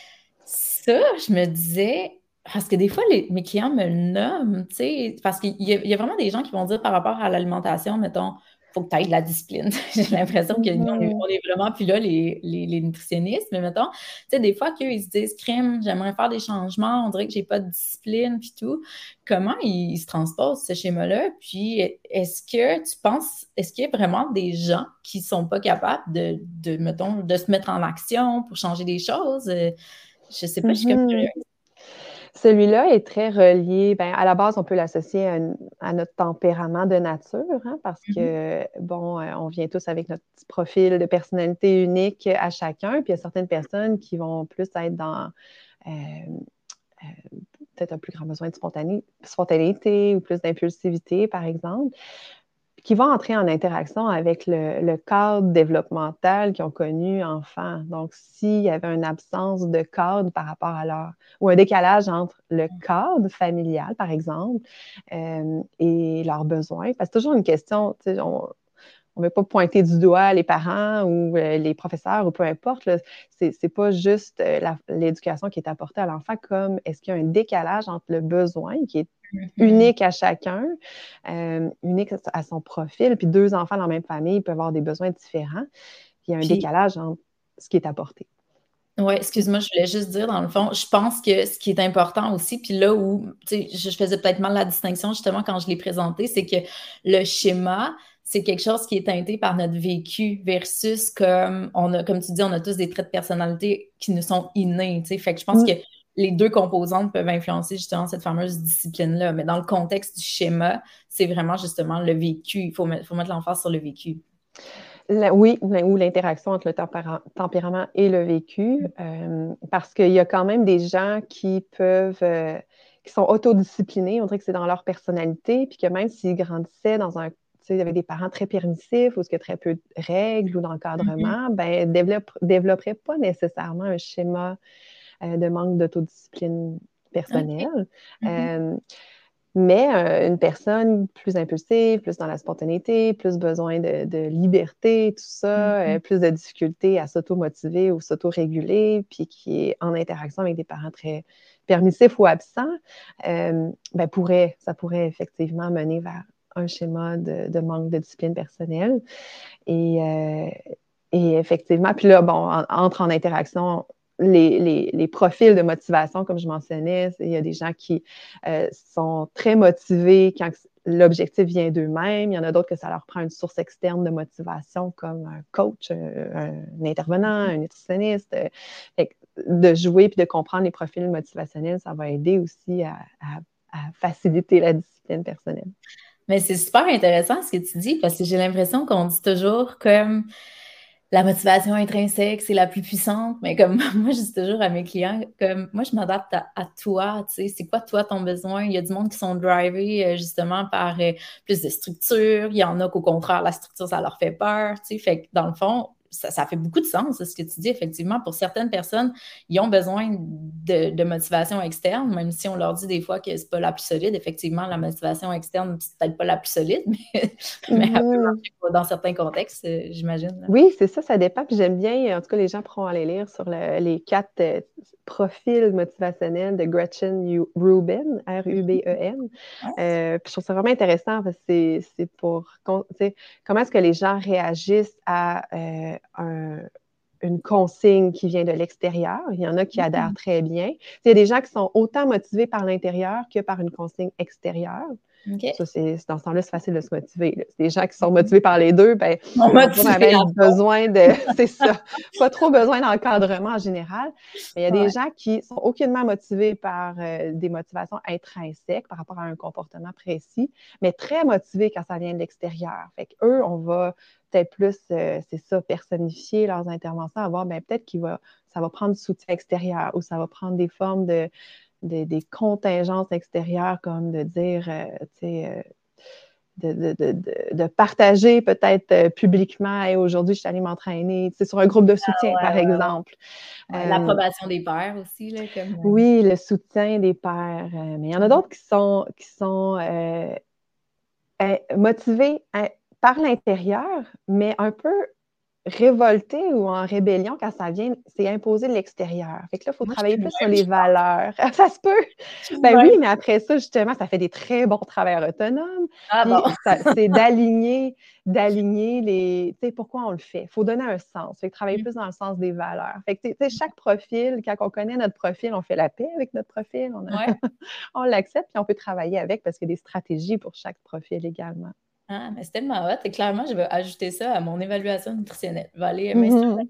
Ça, je me disais, parce que des fois, les- mes clients me le nomment, tu sais, parce qu'il y, a il y a vraiment des gens qui vont dire par rapport à l'alimentation, mettons, faut que tu aies de la discipline. J'ai l'impression que nous, on est, Mm-hmm. on est vraiment plus là, les, les, les nutritionnistes, mais mettons, tu sais, des fois qu'eux, ils se disent, crème, j'aimerais faire des changements, on dirait que j'ai pas de discipline, puis tout. Comment ils, ils se transposent ce schéma-là? Puis, est-ce que tu penses, est-ce qu'il y a vraiment des gens qui sont pas capables de, de, mettons, de se mettre en action pour changer des choses? Je sais pas, je suis comme Mm-hmm. curieuse. Celui-là est très relié, ben, à la base, on peut l'associer à, une- à notre tempérament de nature, hein, parce Mhm. que, bon, euh, on vient tous avec notre petit profil de personnalité unique à chacun, puis il y a certaines personnes qui vont plus être dans euh, euh, peut-être un plus grand besoin de spontané- spontanéité ou plus d'impulsivité, par exemple, qui vont entrer en interaction avec le, le cadre développemental qu'ils ont connu enfant. Donc, s'il y avait une absence de cadre par rapport à leur... ou un décalage entre le cadre familial, par exemple, euh, et leurs besoins, parce que c'est toujours une question, tu sais, on, on ne veut pas pointer du doigt les parents ou euh, les professeurs ou peu importe. Ce n'est pas juste euh, l'éducation qui est apportée à l'enfant, comme est-ce qu'il y a un décalage entre le besoin qui est mm-hmm. unique à chacun, euh, unique à son profil, puis deux enfants dans la même famille peuvent avoir des besoins différents. Puis il y a un puis, décalage entre ce qui est apporté. Oui, excuse-moi, je voulais juste dire, dans le fond, je pense que ce qui est important aussi, puis là où, tu sais, je faisais peut-être mal la distinction justement quand je l'ai présenté, c'est que le schéma, c'est quelque chose qui est teinté par notre vécu versus comme, on a, comme tu dis, on a tous des traits de personnalité qui nous sont innés, tu sais, fait que je pense mmh. que les deux composantes peuvent influencer justement cette fameuse discipline-là, mais dans le contexte du schéma, c'est vraiment justement le vécu, il faut, faut mettre l'emphase sur le vécu. La, oui, ou l'interaction entre le tempéra- tempérament et le vécu, euh, parce qu'il y a quand même des gens qui peuvent, euh, qui sont autodisciplinés, on dirait que c'est dans leur personnalité, puis que même s'ils grandissaient dans un, tu sais, avec des parents très permissifs ou ce que très peu de règles ou d'encadrement, mm-hmm. ben, développe, développeraient pas nécessairement un schéma euh, de manque d'autodiscipline personnelle. Okay. Mm-hmm. Euh, Mais euh, une personne plus impulsive, plus dans la spontanéité, plus besoin de, de liberté, tout ça, mm-hmm. euh, plus de difficulté à s'auto-motiver ou s'auto-réguler, puis qui est en interaction avec des parents très permissifs ou absents, euh, ben pourrait, ça pourrait effectivement mener vers un schéma de, de manque de discipline personnelle. Et, euh, et effectivement, puis là, bon, en, entre en interaction Les, les, les profils de motivation, comme je mentionnais, il y a des gens qui euh, sont très motivés quand l'objectif vient d'eux-mêmes. Il y en a d'autres que ça leur prend une source externe de motivation, comme un coach, un, un intervenant, un nutritionniste. Fait que de jouer puis de comprendre les profils motivationnels, ça va aider aussi à, à, à faciliter la discipline personnelle. Mais c'est super intéressant ce que tu dis, parce que j'ai l'impression qu'on dit toujours comme la motivation intrinsèque, c'est la plus puissante, mais comme moi, je dis toujours à mes clients, comme moi, je m'adapte à, à toi, tu sais, c'est quoi toi ton besoin? Il y a du monde qui sont drivés euh, justement par euh, plus de structure, il y en a qu'au contraire, la structure, ça leur fait peur, tu sais, fait que dans le fond, ça, ça fait beaucoup de sens, ce que tu dis, effectivement. Pour certaines personnes, ils ont besoin de, de motivation externe, même si on leur dit des fois que c'est pas la plus solide. Effectivement, la motivation externe, c'est peut-être pas la plus solide, mais, mm-hmm. mais elle peut marcher dans certains contextes, j'imagine. Là. Oui, c'est ça, ça dépend. Puis j'aime bien, en tout cas, les gens pourront aller lire sur le, les quatre euh, profils motivationnels de Gretchen Rubin, R U B E N. Euh, puis je trouve ça vraiment intéressant parce que c'est, c'est pour, tu sais, comment est-ce que les gens réagissent à euh, un, une consigne qui vient de l'extérieur. Il y en a qui mm-hmm. adhèrent très bien. Il y a des gens qui sont autant motivés par l'intérieur que par une consigne extérieure. Okay. Ça, c'est, dans ce temps-là, c'est facile de se motiver. Là. C'est des gens qui sont motivés par les deux, ben, on n'a pas besoin de. C'est ça. Pas trop besoin d'encadrement en général. Mais il y a ouais. des gens qui sont aucunement motivés par euh, des motivations intrinsèques par rapport à un comportement précis, mais très motivés quand ça vient de l'extérieur. Fait qu'eux, on va peut-être plus, euh, c'est ça, personnifier leurs interventions, avoir, ben, peut-être qu'il va, ça va prendre du soutien extérieur ou ça va prendre des formes de. Des, des contingences extérieures, comme de dire, euh, tu sais, euh, de, de, de, de, de partager peut-être euh, publiquement, hey, aujourd'hui, je suis allée m'entraîner, tu sais, sur un groupe de soutien, ah, ouais, par ouais, exemple. Ouais, euh, l'approbation des pairs aussi. Là, comme... Oui, le soutien des pairs. Euh, mais il y en a d'autres qui sont, qui sont euh, euh, motivés euh, par l'intérieur, mais un peu révolté ou en rébellion quand ça vient, c'est imposé de l'extérieur. Fait que là, il faut Moi, travailler plus sur les valeurs. Ça se peut? Ben oui, mais après ça, justement, ça fait des très bons travailleurs autonomes. Ah bon? ça, c'est d'aligner, d'aligner les... Tu sais, pourquoi on le fait? Il faut donner un sens. Fait que travailler mm. plus dans le sens des valeurs. Fait que, tu sais, chaque profil, quand on connaît notre profil, on fait la paix avec notre profil. On, a... ouais. on l'accepte, puis on peut travailler avec parce qu'il y a des stratégies pour chaque profil également. Ah, mais c'est tellement hot. Et clairement, je vais ajouter ça à mon évaluation nutritionnelle. Je vais aller m'installer.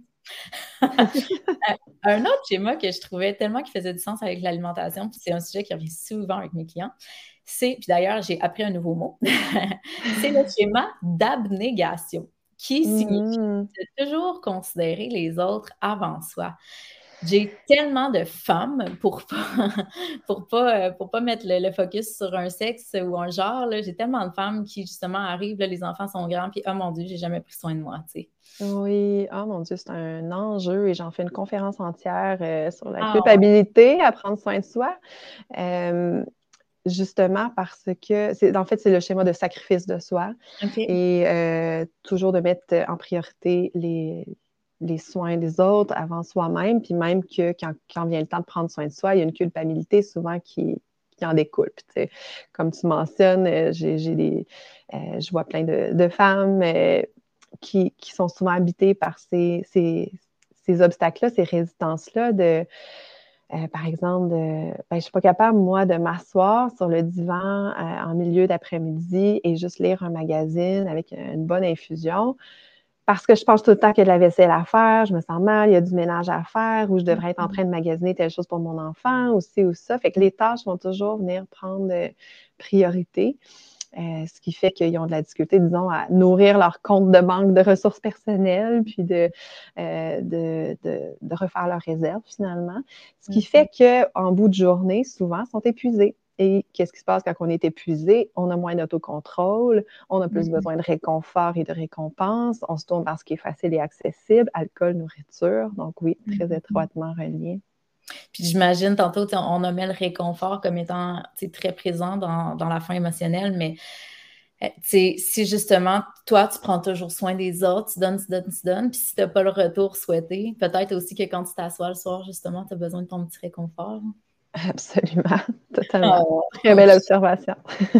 Mm-hmm. Un autre schéma que je trouvais tellement qui faisait du sens avec l'alimentation, puis c'est un sujet qui revient souvent avec mes clients, c'est, puis d'ailleurs, j'ai appris un nouveau mot, c'est le schéma d'abnégation, qui signifie mm-hmm. de toujours considérer les autres avant soi. J'ai tellement de femmes pour pas, pour pas, pour pas mettre le, le focus sur un sexe ou un genre. Là, j'ai tellement de femmes qui, justement, arrivent, là, les enfants sont grands, puis « Oh mon Dieu, j'ai jamais pris soin de moi. » tu sais. Oui, oh mon Dieu, c'est un enjeu et j'en fais une conférence entière euh, sur la ah, culpabilité ouais. à prendre soin de soi. Euh, justement parce que, c'est, en fait, c'est le schéma de sacrifice de soi OK. et euh, toujours de mettre en priorité les, les soins des autres avant soi-même, puis même que quand, quand vient le temps de prendre soin de soi, il y a une culpabilité souvent qui, qui en découle. Puis, tu sais, comme tu mentionnes, euh, j'ai, j'ai des, euh, je vois plein de, de femmes euh, qui, qui sont souvent habitées par ces, ces, ces obstacles-là, ces résistances-là de euh, par exemple, de, ben, je ne suis pas capable, moi, de m'asseoir sur le divan euh, en milieu d'après-midi et juste lire un magazine avec une bonne infusion parce que je pense tout le temps qu'il y a de la vaisselle à faire, je me sens mal, il y a du ménage à faire ou je devrais être en train de magasiner telle chose pour mon enfant ou ci ou ça. Fait que les tâches vont toujours venir prendre euh, priorité. Euh, ce qui fait qu'ils ont de la difficulté, disons, à nourrir leur compte de banque de ressources personnelles, puis de, euh, de, de, de refaire leurs réserves, finalement. Ce qui fait qu'en bout de journée, souvent, ils sont épuisés. Et qu'est-ce qui se passe quand on est épuisé? On a moins d'autocontrôle, on a plus Mm-hmm. besoin de réconfort et de récompense, on se tourne vers ce qui est facile et accessible, alcool, nourriture. Donc oui, très Mm-hmm. étroitement relié. Puis j'imagine, tantôt, on nommait le réconfort comme étant très présent dans, dans la faim émotionnelle, mais si justement, toi, tu prends toujours soin des autres, tu donnes, tu donnes, tu donnes, puis si tu n'as pas le retour souhaité, peut-être aussi que quand tu t'assois le soir, justement, tu as besoin de ton petit réconfort. Absolument, totalement. Oh. Très belle observation.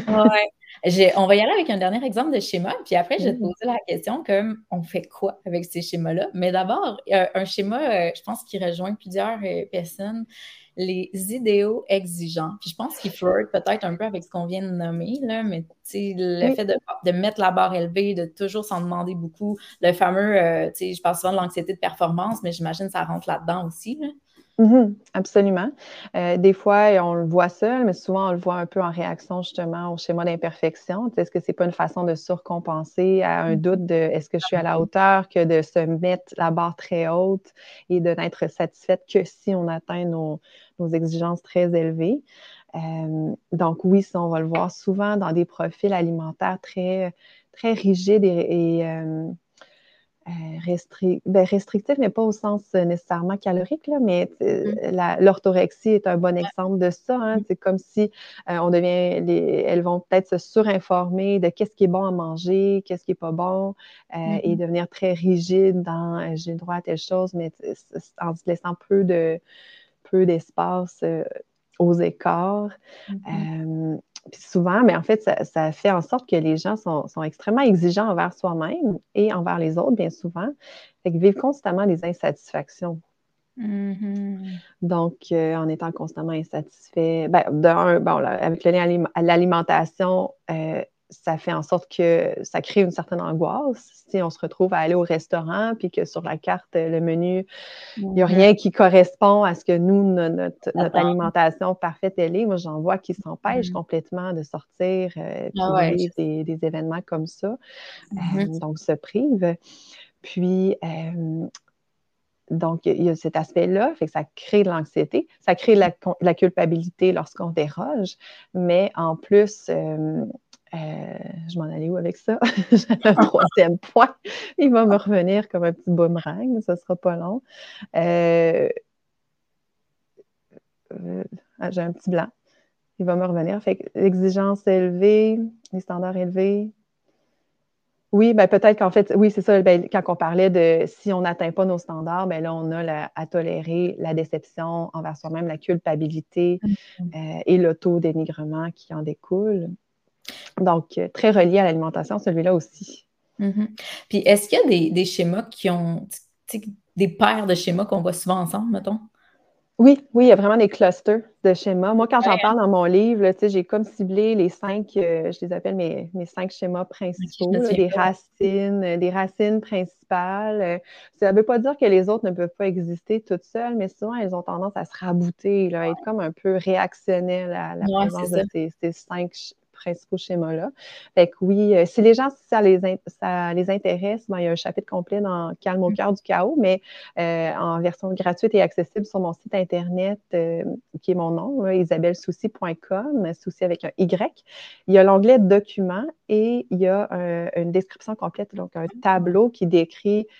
Ouais. On va y aller avec un dernier exemple de schéma, puis après, je vais te poser la question comme on fait quoi avec ces schémas-là? Mais d'abord, euh, un schéma, euh, je pense, qui rejoint plusieurs euh, personnes, les idéaux exigeants. Puis je pense qu'il flirte peut-être un peu avec ce qu'on vient de nommer, là, mais le oui. fait de, de mettre la barre élevée, de toujours s'en demander beaucoup, le fameux, euh, je parle souvent de l'anxiété de performance, mais j'imagine que ça rentre là-dedans aussi, là. Mm-hmm, absolument. Euh, des fois, on le voit seul, mais souvent, on le voit un peu en réaction justement au schéma d'imperfection. Est-ce que c'est pas une façon de surcompenser à un doute de est-ce que je suis à la hauteur que de se mettre la barre très haute et de n'être satisfaite que si on atteint nos, nos exigences très élevées. Euh, donc oui, ça, on va le voir souvent dans des profils alimentaires très, très rigides et, et euh, Euh, restri... ben, restrictif, mais pas au sens euh, nécessairement calorique, là, mais mm. l'orthorexie est un bon exemple de ça. Hein, c'est comme si euh, on devient, les... elles vont peut-être se surinformer de qu'est-ce qui est bon à manger, qu'est-ce qui n'est pas bon, euh, mm-hmm. et devenir très rigide dans euh, j'ai le droit à telle chose, mais en se laissant peu de peu d'espace euh, aux écarts. Mm-hmm. Euh, Puis souvent, mais en fait, ça, ça fait en sorte que les gens sont, sont extrêmement exigeants envers soi-même et envers les autres, bien souvent. Fait qu'ils vivent constamment des insatisfactions. Mm-hmm. Donc, euh, en étant constamment insatisfait, ben, d'un, bon, là, avec l'alimentation, euh, ça fait en sorte que ça crée une certaine angoisse. Si on se retrouve à aller au restaurant, puis que sur la carte, le menu, il n'y a rien qui correspond à ce que nous, notre, notre alimentation parfaite, elle est. Moi, j'en vois qui s'empêchent mm-hmm. complètement de sortir euh, puis ah ouais, de vivre des, des événements comme ça. Mm-hmm. Euh, donc, se privent. Puis, euh, donc, il y a cet aspect-là, fait que ça crée de l'anxiété, ça crée de la, de la culpabilité lorsqu'on déroge, mais en plus, euh, euh, je m'en allais où avec ça? J'avais un troisième point. Il va me revenir comme un petit boomerang, ça ne sera pas long. Euh, euh, j'ai un petit blanc. Il va me revenir. Fait que l'exigence élevée, les standards élevés. Oui, ben peut-être qu'en fait, oui, c'est ça, ben, quand on parlait de si on n'atteint pas nos standards, ben là, on a la, à tolérer la déception envers soi-même, la culpabilité mm-hmm. euh, et l'auto-dénigrement qui en découle. Donc, très relié à l'alimentation, celui-là aussi. Mm-hmm. Puis, est-ce qu'il y a des, des schémas qui ont, des paires de schémas qu'on voit souvent ensemble, mettons? Oui, oui, il y a vraiment des clusters de schémas. Moi, quand ouais. j'en parle dans mon livre, j'ai comme ciblé les cinq, euh, je les appelle mes, mes cinq schémas principaux, là, des pas. racines, euh, des racines principales. Euh, ça ne veut pas dire que les autres ne peuvent pas exister toutes seules, mais souvent, elles ont tendance à se rabouter, là, à être comme un peu réactionnelles à la ouais, présence de ces, ces cinq principaux schémas-là. Fait que oui, euh, si les gens, si ça les, ça les intéresse, ben, il y a un chapitre complet dans Calme au cœur du chaos, mais euh, en version gratuite et accessible sur mon site Internet, euh, qui est mon nom, isabelle soucy point com, soucy avec un Y. Il y a l'onglet Documents et il y a un, une description complète, donc un tableau qui décrit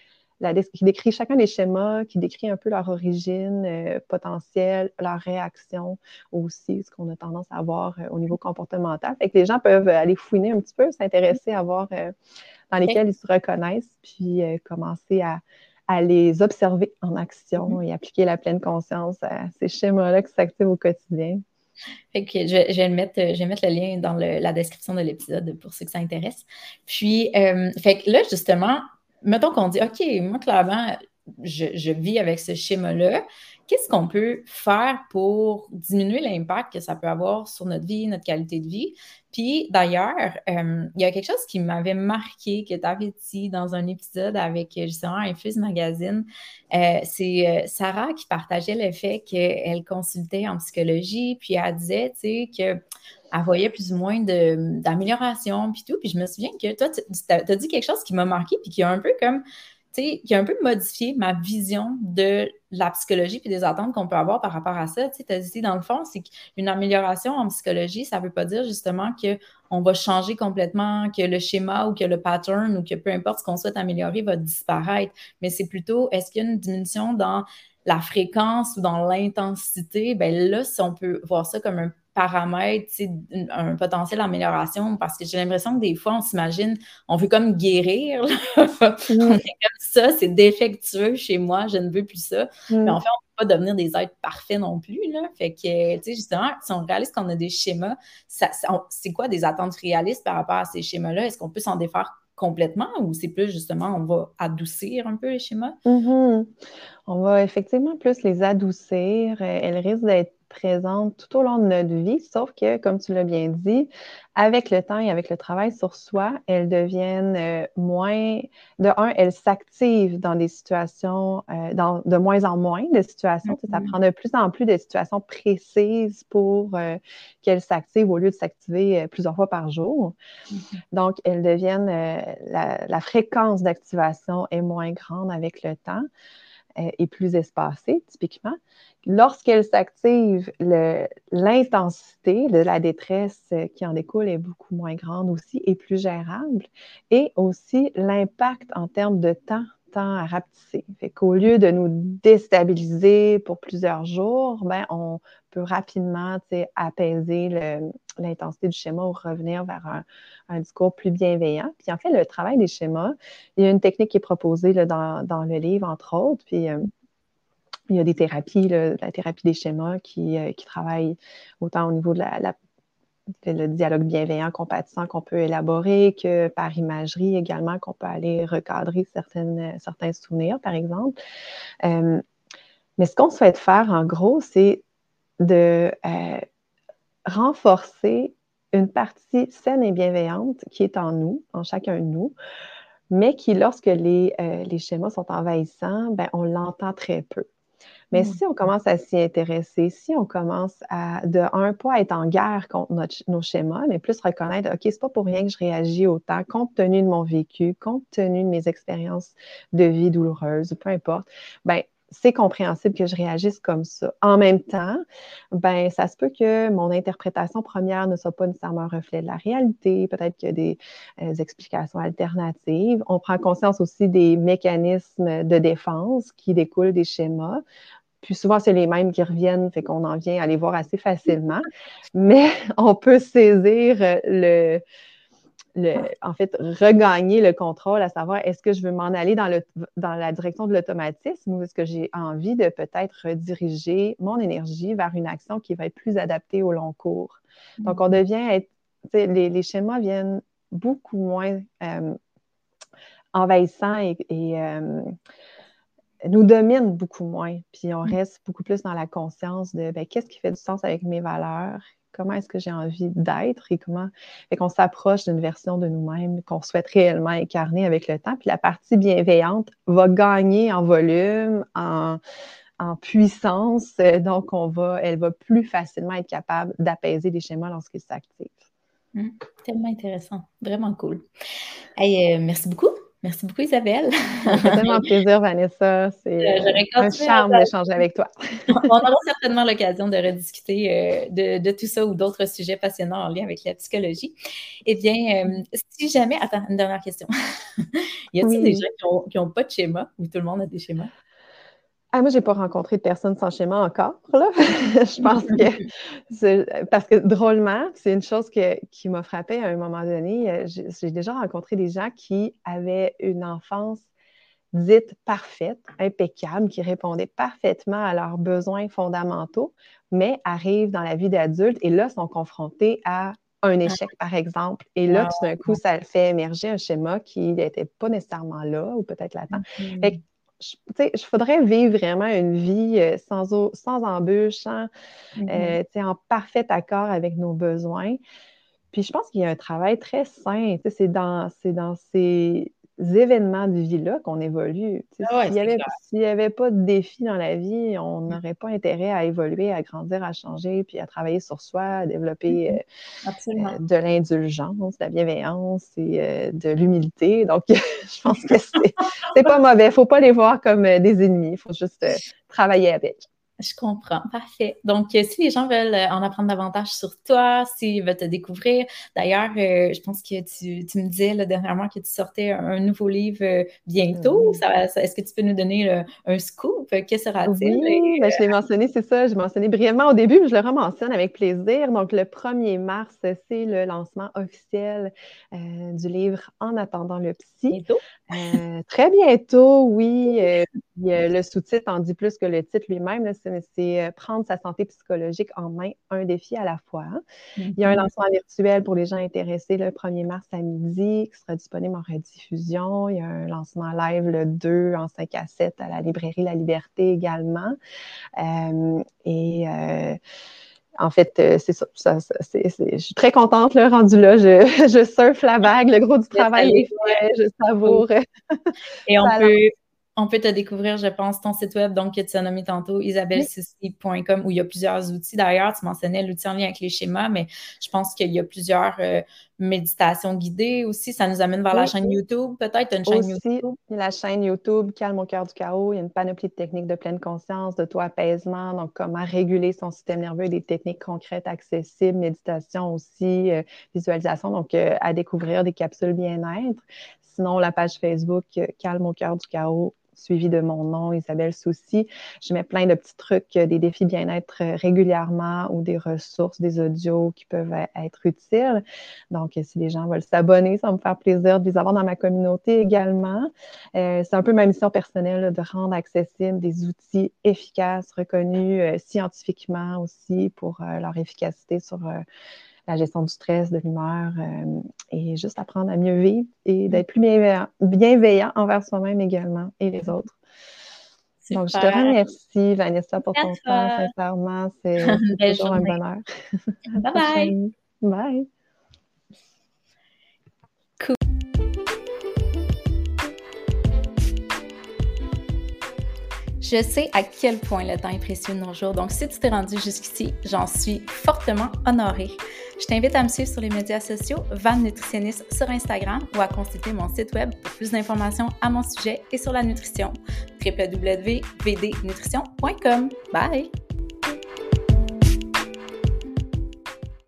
la, qui décrit chacun des schémas, qui décrit un peu leur origine euh, potentielle, leur réaction aussi, ce qu'on a tendance à voir euh, au niveau comportemental. Fait que les gens peuvent aller fouiner un petit peu, s'intéresser à voir euh, dans lesquels ils se reconnaissent, puis euh, commencer à, à les observer en action et appliquer la pleine conscience à ces schémas-là qui s'activent au quotidien. Fait que je, je, vais mettre, je vais mettre le lien dans le, la description de l'épisode pour ceux que ça intéresse. Puis, euh, fait que là, justement, mettons qu'on dit, OK, moi, clairement, je, je vis avec ce schéma-là. Qu'est-ce qu'on peut faire pour diminuer l'impact que ça peut avoir sur notre vie, notre qualité de vie? Puis, d'ailleurs, euh, il y a quelque chose qui m'avait marqué, que tu avais dit dans un épisode avec, justement, Infuse Magazine. Euh, c'est euh, Sarah qui partageait le fait qu'elle consultait en psychologie, puis elle disait, tu sais, qu'elle voyait plus ou moins de, d'amélioration, puis tout. Puis je me souviens que toi, tu as dit quelque chose qui m'a marqué, puis qui a un peu comme... Tu sais, qui a un peu modifié ma vision de la psychologie puis des attentes qu'on peut avoir par rapport à ça. Tu sais, tu as dit, dans le fond, c'est qu'une amélioration en psychologie, ça ne veut pas dire justement qu'on va changer complètement, que le schéma ou que le pattern ou que peu importe ce qu'on souhaite améliorer va disparaître. Mais c'est plutôt, est-ce qu'il y a une diminution dans la fréquence ou dans l'intensité? Bien là, si on peut voir ça comme un paramètre, un potentiel d'amélioration, parce que j'ai l'impression que des fois, on s'imagine, on veut comme guérir. Là. Mm. On est comme ça, c'est défectueux chez moi, je ne veux plus ça. Mm. Mais en fait, on ne peut pas devenir des êtres parfaits non plus. Là. Fait que, tu sais, justement, si on réalise qu'on a des schémas, ça, ça, c'est quoi des attentes réalistes par rapport à ces schémas-là? Est-ce qu'on peut s'en défaire complètement ou c'est plus justement, on va adoucir un peu les schémas? Mm-hmm. On va effectivement plus les adoucir. Elles risquent d'être présentes tout au long de notre vie, sauf que, comme tu l'as bien dit, avec le temps et avec le travail sur soi, elles deviennent euh, moins... De un, elles s'activent dans des situations, euh, dans de moins en moins de situations. Mm-hmm. Ça prend de plus en plus de situations précises pour euh, qu'elles s'activent au lieu de s'activer euh, plusieurs fois par jour. Mm-hmm. Donc, elles deviennent... Euh, la, la fréquence d'activation est moins grande avec le temps. Est plus espacée, typiquement. Lorsqu'elle s'active, le, l'intensité de la détresse qui en découle est beaucoup moins grande aussi et plus gérable. Et aussi, l'impact en termes de temps tend à rapetisser. Fait qu'au lieu de nous déstabiliser pour plusieurs jours, ben, on peut rapidement apaiser le, l'intensité du schéma ou revenir vers un, un discours plus bienveillant. Puis en fait, le travail des schémas, il y a une technique qui est proposée là, dans, dans le livre, entre autres, puis euh, il y a des thérapies, là, la thérapie des schémas qui, euh, qui travaille autant au niveau de la, la le dialogue bienveillant, compatissant qu'on peut élaborer, que par imagerie également, qu'on peut aller recadrer certaines, certains souvenirs, par exemple. Euh, mais ce qu'on souhaite faire, en gros, c'est de euh, renforcer une partie saine et bienveillante qui est en nous, en chacun de nous, mais qui, lorsque les, euh, les schémas sont envahissants, ben, on l'entend très peu. Mais mmh. si on commence à s'y intéresser, si on commence à, de un, pas être en guerre contre notre, nos schémas, mais plus reconnaître, OK, c'est pas pour rien que je réagis autant, compte tenu de mon vécu, compte tenu de mes expériences de vie douloureuses, peu importe, ben c'est compréhensible que je réagisse comme ça. En même temps, ben ça se peut que mon interprétation première ne soit pas nécessairement un reflet de la réalité. Peut-être qu'il y a des euh, explications alternatives. On prend conscience aussi des mécanismes de défense qui découlent des schémas. Puis souvent, c'est les mêmes qui reviennent, fait qu'on en vient à les voir assez facilement. Mais on peut saisir le... Le, en fait, regagner le contrôle, à savoir, est-ce que je veux m'en aller dans, le, dans la direction de l'automatisme ou est-ce que j'ai envie de peut-être rediriger mon énergie vers une action qui va être plus adaptée au long cours? Mm-hmm. Donc, on devient être, les, les schémas viennent beaucoup moins euh, envahissants et, et euh, nous dominent beaucoup moins. Puis, on reste beaucoup plus dans la conscience de ben, qu'est-ce qui fait du sens avec mes valeurs? Comment est-ce que j'ai envie d'être et comment fait qu'on s'approche d'une version de nous-mêmes qu'on souhaite réellement incarner avec le temps. Puis la partie bienveillante va gagner en volume, en, en puissance. Donc, on va, elle va plus facilement être capable d'apaiser les schémas lorsqu'ils s'activent. Mmh, tellement intéressant. Vraiment cool. Hey, euh, merci beaucoup. Merci beaucoup, Isabelle. Ça me fait tellement plaisir, Vanessa. C'est euh, un charme d'échanger avec toi. On aura certainement l'occasion de rediscuter euh, de, de tout ça ou d'autres sujets passionnants en lien avec la psychologie. Eh bien, euh, si jamais... Attends, une dernière question. Y a-t-il Oui. des gens qui n'ont pas de schéma ou tout le monde a des schémas? Ah, moi, j'ai pas rencontré de personne sans schéma encore, là. Je pense que c'est parce que drôlement, c'est une chose que, qui m'a frappée à un moment donné. Euh, J'ai j'ai déjà rencontré des gens qui avaient une enfance dite parfaite, impeccable, qui répondaient parfaitement à leurs besoins fondamentaux, mais arrivent dans la vie d'adulte et là, sont confrontés à un échec, par exemple. Et là, Wow. tout d'un coup, ça fait émerger un schéma qui n'était pas nécessairement là ou peut-être latent. Mm-hmm. Fait que, tu sais, il faudrait vivre vraiment une vie euh, sans, au- sans embûches, sans, Mm-hmm. euh, tu sais, en parfait accord avec nos besoins. Puis je pense qu'il y a un travail très sain. Tu sais, c'est dans, c'est dans ces événements de vie-là qu'on évolue. Tu sais, Ah ouais, s'il n'y c'est avait, clair. s'il y avait pas de défis dans la vie, on n'aurait pas intérêt à évoluer, à grandir, à changer, puis à travailler sur soi, à développer euh, Absolument. euh, de l'indulgence, de la bienveillance et euh, de l'humilité. Donc, je pense que c'est, c'est pas mauvais. Il ne faut pas les voir comme euh, des ennemis. Il faut juste euh, travailler avec. Je comprends, parfait. Donc, euh, si les gens veulent euh, en apprendre davantage sur toi, s'ils veulent te découvrir, d'ailleurs, euh, je pense que tu, tu me disais là, dernièrement que tu sortais un, un nouveau livre euh, bientôt. Oui. Ça, ça, est-ce que tu peux nous donner là, un scoop? Que sera-t-il? Oui, Et, ben, je l'ai mentionné, c'est ça. Je l'ai mentionné brièvement au début, mais je le rementionne avec plaisir. Donc, le premier mars, c'est le lancement officiel euh, du livre En attendant le psy. bientôt? Euh, très bientôt, oui. Euh, puis, euh, le sous-titre en dit plus que le titre lui-même. là. C'est c'est, euh, Prendre sa santé psychologique en main, un défi à la fois. hein. Il y a un Mhm. lancement virtuel pour les gens intéressés le premier mars à midi, qui sera disponible en rediffusion. Il y a un lancement live le deux en cinq à sept à la librairie La Liberté également. Euh, et euh, en fait, euh, c'est ça. ça, ça c'est, c'est, je suis très contente, là, rendue là. Je, je surfe la vague. Le gros du travail est fait. Je savoure. Et on ça peut, on peut te découvrir, je pense, ton site web, donc que tu as nommé tantôt, isabelle soucy point com, où il y a plusieurs outils. D'ailleurs, tu mentionnais l'outil en lien avec les schémas, mais je pense qu'il y a plusieurs euh, méditations guidées aussi. Ça nous amène vers Oui. la chaîne YouTube, peut-être, une chaîne Aussi, YouTube. la chaîne YouTube Calme au cœur du chaos. Il y a une panoplie de techniques de pleine conscience, d'auto-apaisement, donc comment réguler son système nerveux, des techniques concrètes, accessibles, méditation aussi, euh, visualisation, donc euh, à découvrir des capsules bien-être. Sinon, la page Facebook euh, Calme au cœur du chaos, suivi de mon nom, Isabelle Soucy. Je mets plein de petits trucs, des défis bien-être régulièrement ou des ressources, des audios qui peuvent être utiles. Donc, si les gens veulent s'abonner, ça va me faire plaisir de les avoir dans ma communauté également. Euh, c'est un peu ma mission personnelle là, de rendre accessibles des outils efficaces, reconnus euh, scientifiquement aussi pour euh, leur efficacité sur euh, la gestion du stress, de l'humeur euh, et juste apprendre à mieux vivre et d'être plus bienveillant, bienveillant envers soi-même également et les autres. Super. Donc, je te remercie, Vanessa, pour ton temps. toi. Sincèrement, c'est toujours journée. un bonheur. À la Bye bye. prochaine. Bye. Cool. Je sais à quel point le temps est précieux de nos jours, donc si tu t'es rendu jusqu'ici, j'en suis fortement honorée. Je t'invite à me suivre sur les médias sociaux, Van Nutritionniste sur Instagram ou à consulter mon site web pour plus d'informations à mon sujet et sur la nutrition, w w w point v d nutrition point com. Bye!